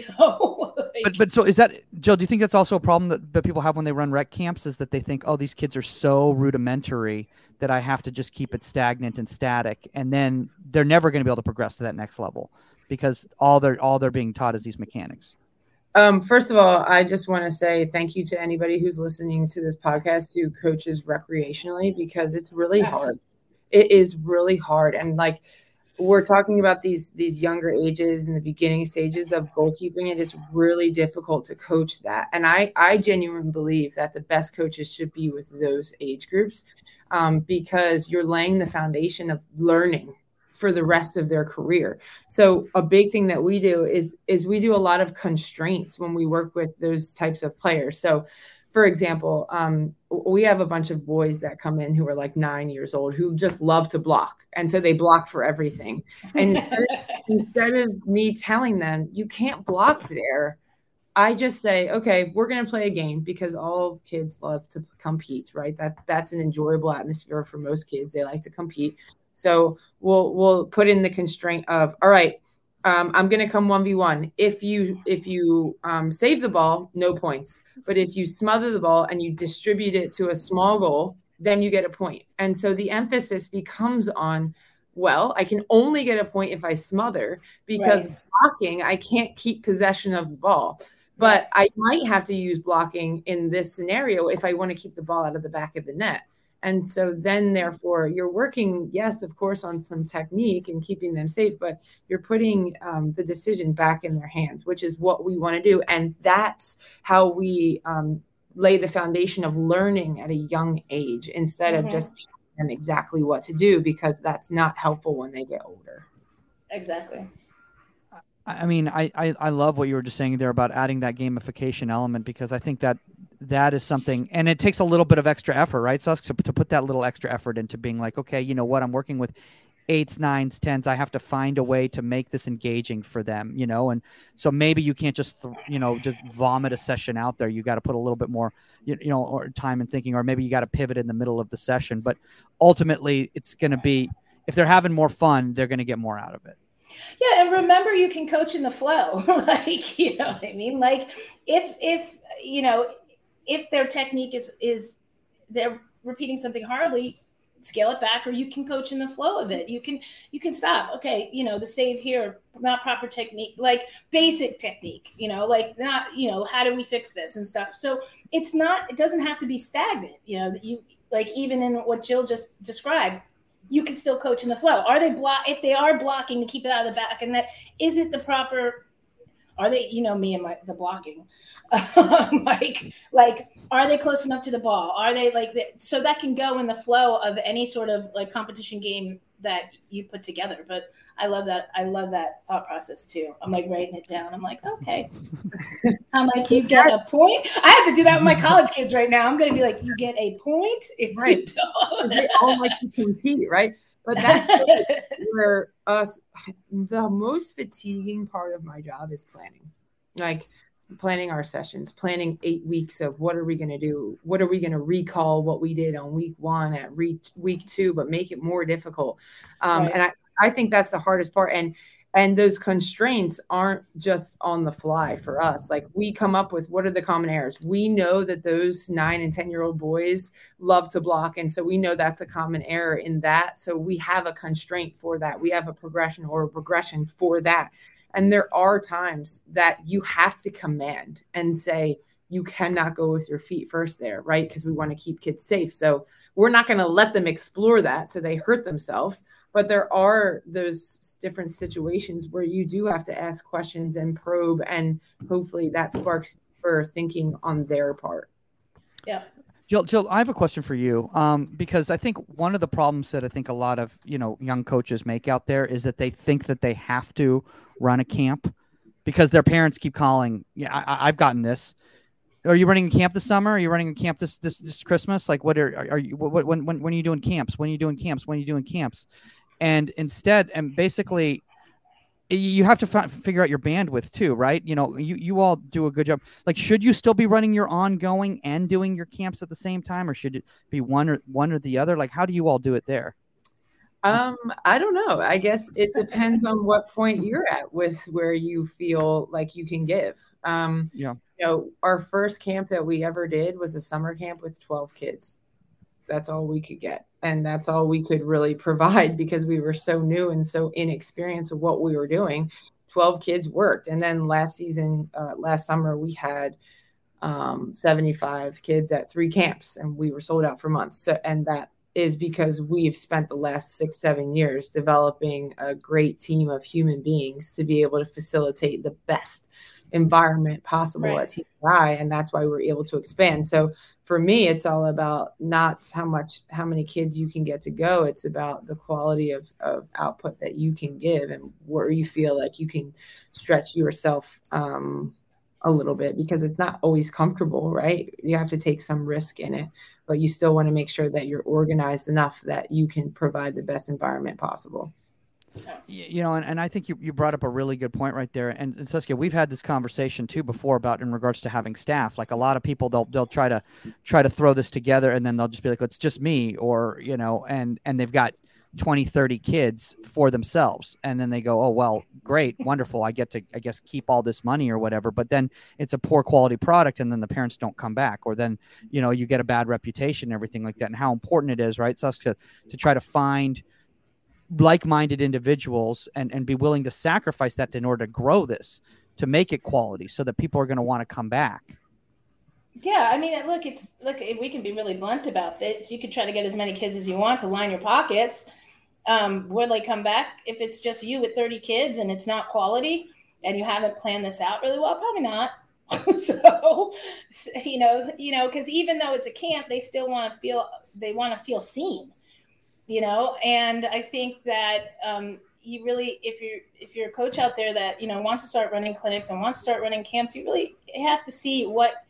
But so is that, Jill, do you think that's also a problem that people have when they run rec camps, is that they think, oh, these kids are so rudimentary that I have to just keep it stagnant and static, and then they're never going to be able to progress to that next level because all they're being taught is these mechanics? First of all, I just want to say thank you to anybody who's listening to this podcast who coaches recreationally, because it's really hard. It is really hard. And like, we're talking about these younger ages and the beginning stages of goalkeeping. It is really difficult to coach that. And I genuinely believe that the best coaches should be with those age groups, because you're laying the foundation of learning for the rest of their career. So a big thing that we do is we do a lot of constraints when we work with those types of players. So for example, we have a bunch of boys that come in who are like 9 years old who just love to block. And so they block for everything. And instead of me telling them, you can't block there, I just say, okay, we're going to play a game, because all kids love to compete, right? That's an enjoyable atmosphere for most kids. They like to compete. So we'll put in the constraint of, all right, I'm going to come 1v1. If you save the ball, no points. But if you smother the ball and you distribute it to a small goal, then you get a point. And so the emphasis becomes on, well, I can only get a point if I smother, because blocking, I can't keep possession of the ball. But I might have to use blocking in this scenario if I want to keep the ball out of the back of the net. And so then, therefore, you're working, yes, of course, on some technique and keeping them safe, but you're putting the decision back in their hands, which is what we want to do. And that's how we lay the foundation of learning at a young age, instead of just telling them exactly what to do, because that's not helpful when they get older. Exactly. I mean, I love what you were just saying there about adding that gamification element, because I think that is something, and it takes a little bit of extra effort, right? So to put that little extra effort into being like, okay, you know what, I'm working with 8s, 9s, 10s. I have to find a way to make this engaging for them, and so maybe you can't just, just vomit a session out there. You got to put a little bit more, or time and thinking, or maybe you got to pivot in the middle of the session. But ultimately, it's going to be, if they're having more fun, they're going to get more out of it. Yeah, and remember, you can coach in the flow. Like, you know what I mean? Like, if you know, if their technique is they're repeating something horribly, scale it back, or you can coach in the flow of it. You can stop. Okay, you know, the save here, not proper technique, like basic technique. You know, like not, you know, how do we fix this and stuff. So it's not. It doesn't have to be stagnant. You know, that you like even in what Jill just described, you can still coach in the flow. Are they if they are blocking to keep it out of the back, and that is it the proper? Are they, you know, me and the blocking, like, are they close enough to the ball? Are they so that can go in the flow of any sort of like competition game that you put together. But I love that. I love that thought process too. I'm like writing it down. I'm like, okay. I'm like, you get a point. I have to do that with my college kids right now. I'm going to be like, you get a point if you don't. They all like to compete, right? But that's where the most fatiguing part of my job is planning. Like planning our sessions, planning 8 weeks of what are we going to do? What are we going to recall what we did on week 1 at week 2, but make it more difficult. Right. And I think that's the hardest part. And those constraints aren't just on the fly for us. Like we come up with what are the common errors. We know that those 9 and 10-year-old boys love to block. And so we know that's a common error in that. So we have a constraint for that. We have a progression or a progression for that. And there are times that you have to command and say, you cannot go with your feet first there, right? Because we want to keep kids safe. So we're not going to let them explore that so they hurt themselves. But there are those different situations where you do have to ask questions and probe, and hopefully that sparks for thinking on their part. Yeah. Jill, I have a question for you, because I think one of the problems that I think a lot of, you know, young coaches make out there is that they think that they have to run a camp because their parents keep calling. Yeah, I've gotten this. Are you running a camp this summer? Are you running a camp this Christmas? Like, what are you? When are you doing camps? When are you doing camps? When are you doing camps? And instead, and basically, you have to figure out your bandwidth too, right? You know, you all do a good job. Like, should you still be running your ongoing and doing your camps at the same time, or should it be one or the other? Like, how do you all do it there? I don't know. I guess it depends on what point you're at with where you feel like you can give. Yeah. You know, our first camp that we ever did was a summer camp with 12 kids. That's all we could get. And that's all we could really provide because we were so new and so inexperienced of what we were doing. 12 kids worked. And then last summer, we had 75 kids at 3 camps, and we were sold out for months. So, and that is because we've spent the last 6-7 years developing a great team of human beings to be able to facilitate the best environment possible at TPI, and that's why we're able to expand. So for me, it's all about not how many kids you can get to go. It's about the quality of output that you can give and where you feel like you can stretch yourself a little bit, because it's not always comfortable, right? You have to take some risk in it, but you still want to make sure that you're organized enough that you can provide the best environment possible. You know, and I think you brought up a really good point right there. And Saskia, we've had this conversation too before about in regards to having staff. Like a lot of people, they'll try to throw this together, and then they'll just be like, it's just me, or, you know, and they've got 20, 30 kids for themselves. And then they go, oh, well, great, wonderful. I get to, I guess, keep all this money or whatever. But then it's a poor quality product, and then the parents don't come back, or then, you know, you get a bad reputation and everything like that. And how important it is, right, Saskia, to try to find like-minded individuals and be willing to sacrifice that in order to grow this, to make it quality, so that people are going to want to come back. Yeah, I mean, look, we can be really blunt about this. You could try to get as many kids as you want to line your pockets. Will they come back if it's just you with 30 kids and it's not quality and you haven't planned this out really well? Probably not. So, you know, because even though it's a camp, they still want to feel seen. You know, and I think that you really, if you're a coach out there that, you know, wants to start running clinics and wants to start running camps, you really have to see what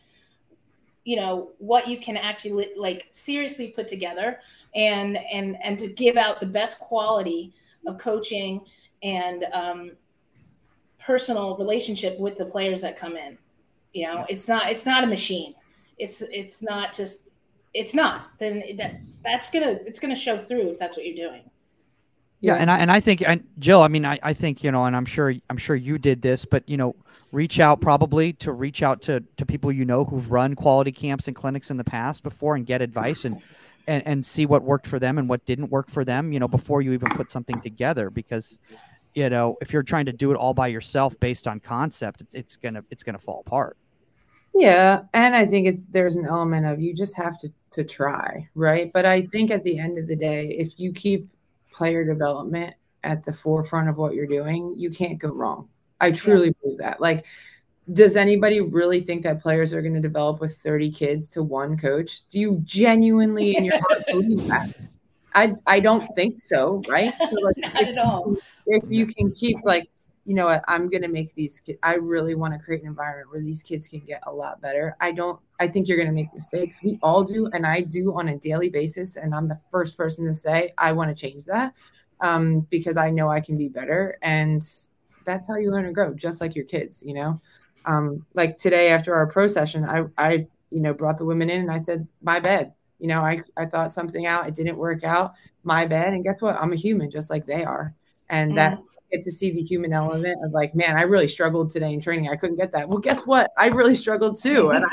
you can actually like seriously put together and to give out the best quality of coaching and personal relationship with the players that come in. You know, it's not a machine. It's not just. It's not. Then it's gonna show through if that's what you're doing. Yeah. And I think, and Jill, I mean, I think, and I'm sure you did this, but, reach out to people, who've run quality camps and clinics in the past before and get advice and see what worked for them and what didn't work for them, before you even put something together, because, if you're trying to do it all by yourself based on concept, it's going to fall apart. Yeah. And I think there's an element of, you just have to try. Right. But I think at the end of the day, if you keep player development at the forefront of what you're doing, you can't go wrong. I truly believe that. Like, does anybody really think that players are going to develop with 30 kids to one coach? Do you genuinely in your heart believe that? I don't think so. Right. So like, not at all. If you can keep like, I'm going to make these kids, I really want to create an environment where these kids can get a lot better. I think you're going to make mistakes. We all do. And I do on a daily basis. And I'm the first person to say, I want to change that because I know I can be better. And that's how you learn and grow, just like your kids, like today after our pro session, I brought the women in and I said, my bad. I thought something out. It didn't work out. My bad. And guess what? I'm a human just like they are. And that get to see the human element of like, man, I really struggled today in training. I couldn't get that. Well, guess what? I really struggled too. And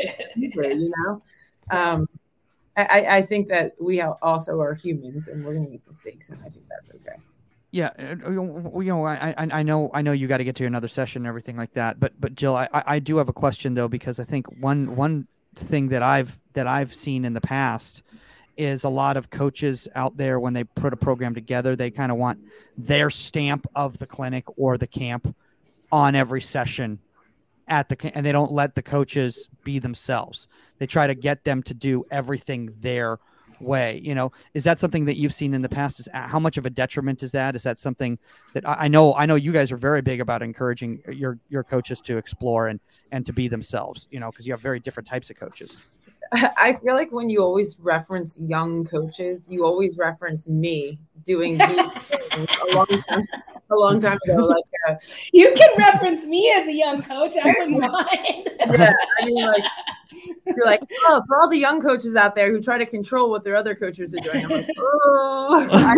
I think that we also are humans and we're going to make mistakes. And I think that's okay. Yeah. I know you got to get to another session and everything like that. But Jill, I do have a question though, because I think one thing that I've seen in the past is a lot of coaches out there, when they put a program together, they kind of want their stamp of the clinic or the camp on every session and they don't let the coaches be themselves. They try to get them to do everything their way. Is that something that you've seen in the past? How much of a detriment is that? Is that something that I know you guys are very big about encouraging your coaches to explore and to be themselves, because you have very different types of coaches. I feel like when you always reference young coaches, you always reference me doing these things a long time ago. Like you can reference me as a young coach. I wouldn't mind. Yeah, I mean, like you're like, oh, for all the young coaches out there who try to control what their other coaches are doing, I'm like, oh.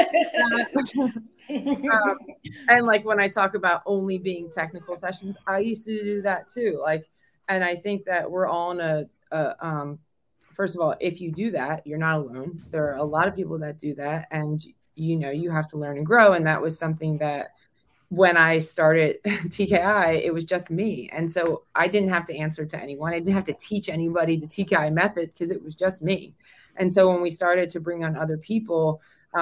And like when I talk about only being technical sessions, I used to do that too. Like, and I think that we're all in a first of all, if you do that, you're not alone. There are a lot of people that do that, and you have to learn and grow. And that was something that when I started TKI, it was just me. And so I didn't have to answer to anyone. I didn't have to teach anybody the TKI method because it was just me. And so when we started to bring on other people,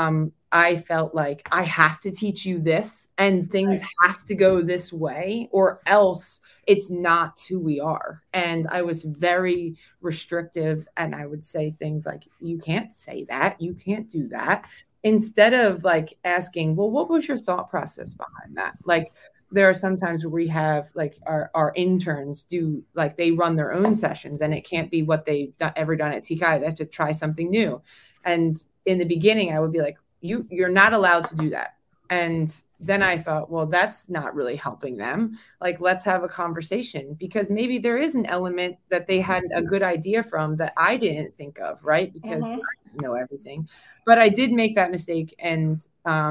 I felt like I have to teach you this and things have to go this way or else it's not who we are. And I was very restrictive. And I would say things like, you can't say that, you can't do that. Instead of like asking, well, what was your thought process behind that? Like there are some times where we have like our interns do like they run their own sessions and it can't be what they've ever done at TKI. They have to try something new. And in the beginning, I would be like, you're not allowed to do that. And then I thought, well, that's not really helping them. Like, let's have a conversation because maybe there is an element that they had a good idea from that I didn't think of, right? Because I didn't know everything. But I did make that mistake. And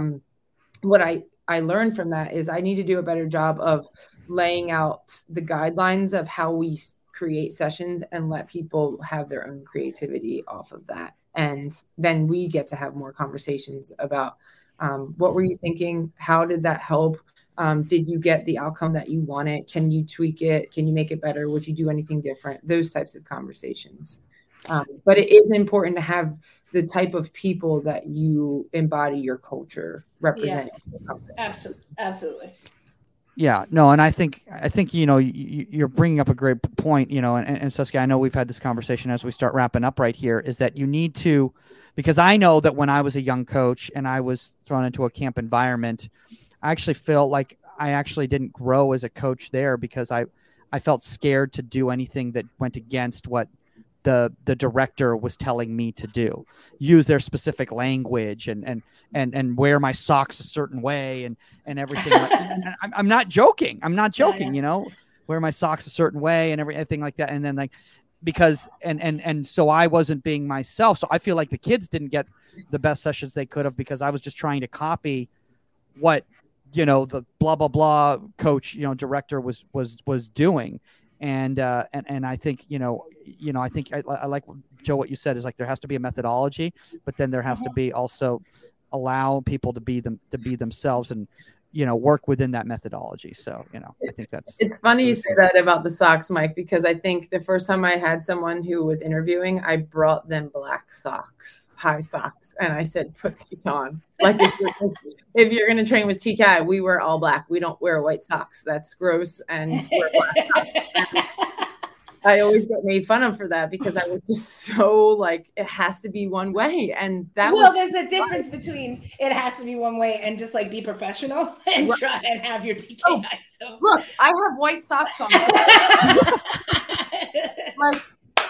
what I learned from that is I need to do a better job of laying out the guidelines of how we create sessions and let people have their own creativity off of that. And then we get to have more conversations about what were you thinking? How did that help? Did you get the outcome that you wanted? Can you tweak it? Can you make it better? Would you do anything different? Those types of conversations. But it is important to have the type of people that you embody your culture representing. Yeah, absolutely. Yeah, no, and I think you're bringing up a great point, and Saskia, I know we've had this conversation as we start wrapping up right here, is that you need to, because I know that when I was a young coach and I was thrown into a camp environment, I actually felt like I actually didn't grow as a coach there because I felt scared to do anything that went against what the director was telling me to do, use their specific language and wear my socks a certain way and everything. And I'm not joking. Wear my socks a certain way and everything like that. And then like, because so I wasn't being myself. So I feel like the kids didn't get the best sessions they could have because I was just trying to copy what, the blah, blah, blah coach, director was doing. And I think, I think I like, Joe, what you said is like, there has to be a methodology, but then there has to be also allow people to be themselves and, work within that methodology. So, I think it's funny you say that about the socks, Mike, because I think the first time I had someone who was interviewing, I brought them black socks, high socks. And I said, put these on. Like if you're going to train with TKI, we wear all black. We don't wear white socks. That's gross. And wear black socks. And I always get made fun of for that because I was just so like, it has to be one way. And there's a difference between it has to be one way and just like be professional and try and have your TKI. Oh, so. Look, I have white socks on. Like,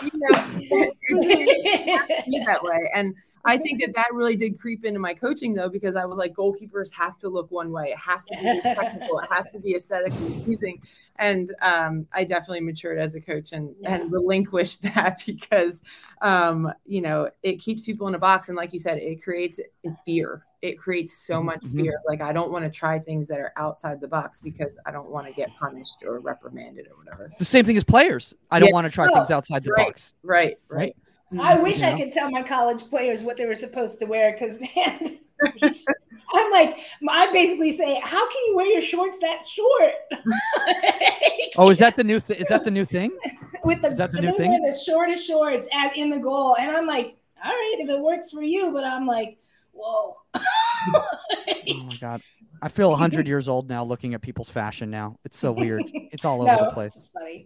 it be that way. And I think that really did creep into my coaching though, because I was like, goalkeepers have to look one way. It has to be technical. It has to be aesthetically pleasing. And I definitely matured as a coach and relinquished that because, it keeps people in a box. And like you said, it creates fear. It creates so much fear. Like, I don't want to try things that are outside the box because I don't want to get punished or reprimanded or whatever. The same thing as players. I don't want to try things outside the box. Right. I wish I could tell my college players what they were supposed to wear because I'm like, I basically say, how can you wear your shorts that short? Oh, is that the new thing? Is that the new thing? Is that the new thing? The shortest shorts as in the goal. And I'm like, all right, if it works for you. But I'm like, whoa. Oh my God. I feel 100 years old now looking at people's fashion now. It's so weird. It's all over the place. It's funny.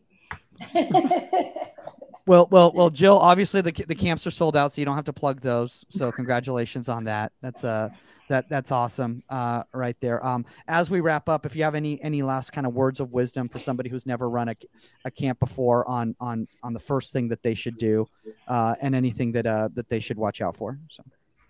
Well, Jill, obviously the camps are sold out, so you don't have to plug those. So congratulations on that. That's awesome right there. As we wrap up, if you have any last kind of words of wisdom for somebody who's never run a camp before on the first thing that they should do and anything that they should watch out for. So.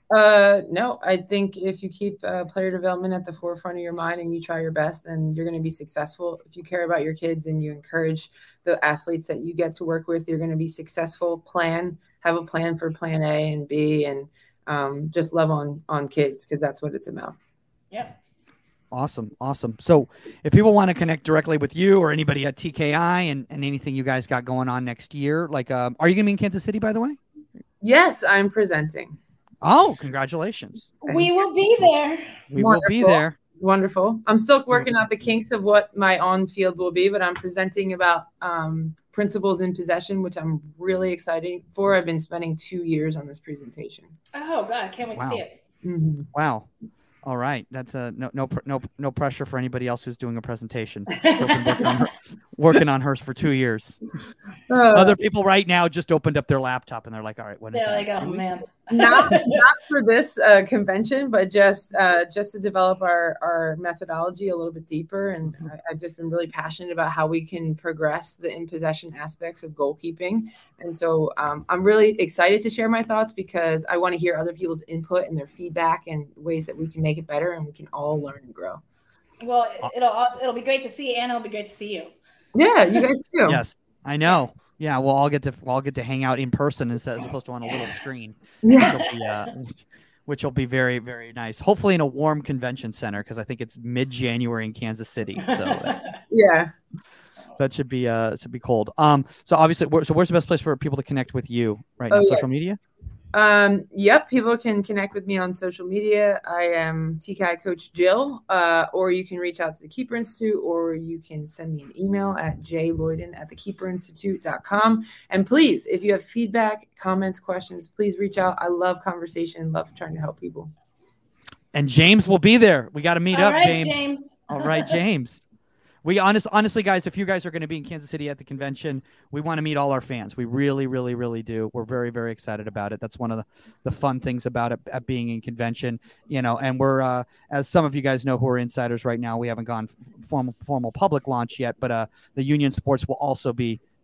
No, I think if you keep player development at the forefront of your mind and you try your best, then you're going to be successful. If you care about your kids and you encourage the athletes that you get to work with, you're going to be successful. Have a plan for plan A and B, and just love on kids because that's what it's about. Yeah. Awesome. So if people want to connect directly with you or anybody at TKI and anything you guys got going on next year, like, are you going to be in Kansas City, by the way? Yes, I'm presenting. Oh, congratulations. We will be there. We will be there. Wonderful. I'm still working out the kinks of what my on-field will be, but I'm presenting about principles in possession, which I'm really excited for. I've been spending 2 years on this presentation. Oh, God. I can't wait to see it. Mm-hmm. Wow. All right. That's no pressure for anybody else who's doing a presentation. Working on hers for 2 years. Other people right now just opened up their laptop and they're like, all right, what is that? They're like, oh, man. Not for this convention, but just to develop our methodology a little bit deeper. And I've just been really passionate about how we can progress the in possession aspects of goalkeeping. And so I'm really excited to share my thoughts because I want to hear other people's input and their feedback and ways that we can make it better and we can all learn and grow. Well, it'll be great to see you, and it'll be great to see you. Yeah, you guys too. Yes, I know. Yeah, we'll all get to hang out in person as opposed to on a little screen. Yeah. Which will be very, very nice. Hopefully in a warm convention center because I think it's mid-January in Kansas City. So yeah, that should be cold. So obviously, where's the best place for people to connect with you right now? Social media. Yep. People can connect with me on social media. I am TKI Coach Jill, or you can reach out to the Keeper Institute, or you can send me an email at jloyden@thekeeperinstitute.com. And please, if you have feedback, comments, questions, please reach out. I love conversation, love trying to help people. And James will be there. We got to meet up, right, James. All right, James. We honestly, guys, if you guys are going to be in Kansas City at the convention, we want to meet all our fans. We really, really, really do. We're very, very excited about it. That's one of the fun things about it, at being in convention, and we're, as some of you guys know who are insiders right now, we haven't gone formal public launch yet, but the Union Sports will also be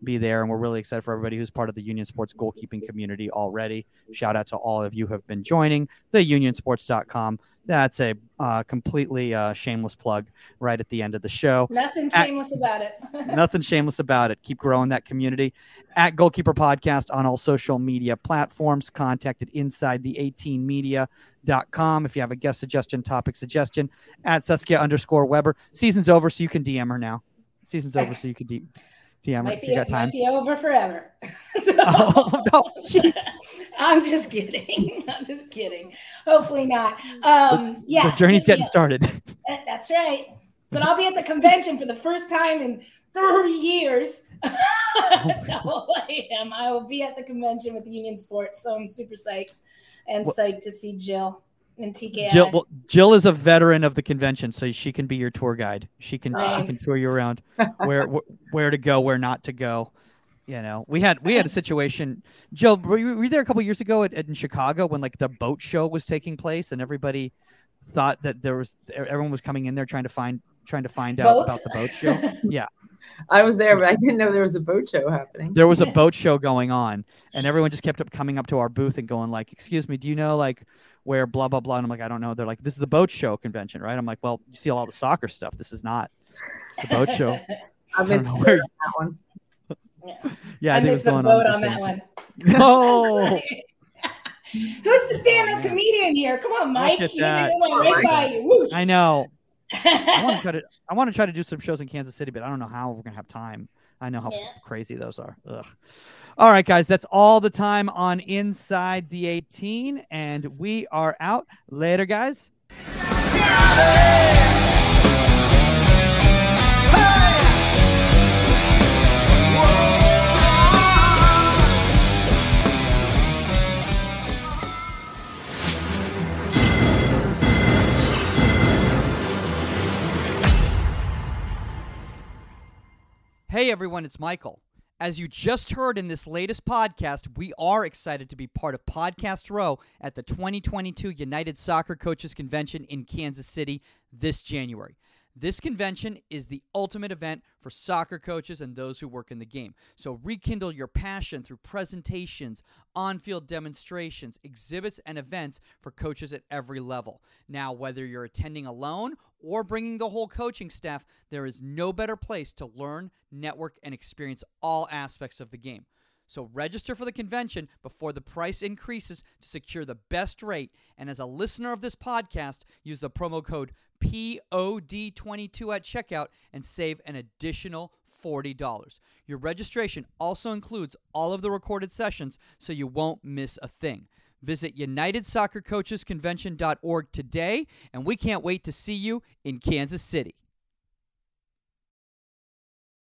be there. And we're really excited for everybody who's part of the Union Sports goalkeeping community already. Shout out to all of you who have been joining the unionsports.com. That's a completely shameless plug right at the end of the show. Nothing shameless about it. Nothing shameless about it. Keep growing that community. At Goalkeeper Podcast on all social media platforms. Contact at InsideThe18media.com if you have a guest suggestion, topic suggestion. At Saskia_Weber. Season's over, so you can DM her now. Season's over, so you can DM her. You got time. Might be over forever. Oh, no, I'm just kidding. Hopefully not. The journey's getting started. That's right. But I'll be at the convention for the first time in 30 years. That's how I am. I will be at the convention with Union Sports, so I'm super psyched and psyched to see Jill and TKI. Jill is a veteran of the convention, so she can be your tour guide. She can tour you around where to go, where not to go. You know, we had a situation. Jill, were you there a couple years ago in Chicago when like the boat show was taking place and everybody thought that everyone was coming in there trying to find out about the boat show? Yeah. I was there, but I didn't know there was a boat show happening. There was a boat show going on, and everyone just kept coming up to our booth and going like, "Excuse me, do you know like where blah blah blah?" And I'm like, "I don't know." They're like, "This is the boat show convention, right?" I'm like, "Well, you see all the soccer stuff. This is not the boat show." I missed that one. Yeah, I think it was going on that one. No. Who's the stand-up comedian here? Come on, Mike. Look at that. Right by you. I know. I want to try to do some shows in Kansas City, but I don't know how we're gonna have time. I know how crazy those are. Ugh. All right, guys, that's all the time on Inside the 18, and we are out. Later, guys. Hey everyone, it's Michael. As you just heard in this latest podcast, we are excited to be part of Podcast Row at the 2022 United Soccer Coaches Convention in Kansas City this January. This convention is the ultimate event for soccer coaches and those who work in the game. So rekindle your passion through presentations, on-field demonstrations, exhibits, and events for coaches at every level. Now, whether you're attending alone or bringing the whole coaching staff, there is no better place to learn, network, and experience all aspects of the game. So register for the convention before the price increases to secure the best rate. And as a listener of this podcast, use the promo code POD22 at checkout and save an additional $40. Your registration also includes all of the recorded sessions, so you won't miss a thing. Visit UnitedSoccerCoachesConvention.org today, and we can't wait to see you in Kansas City.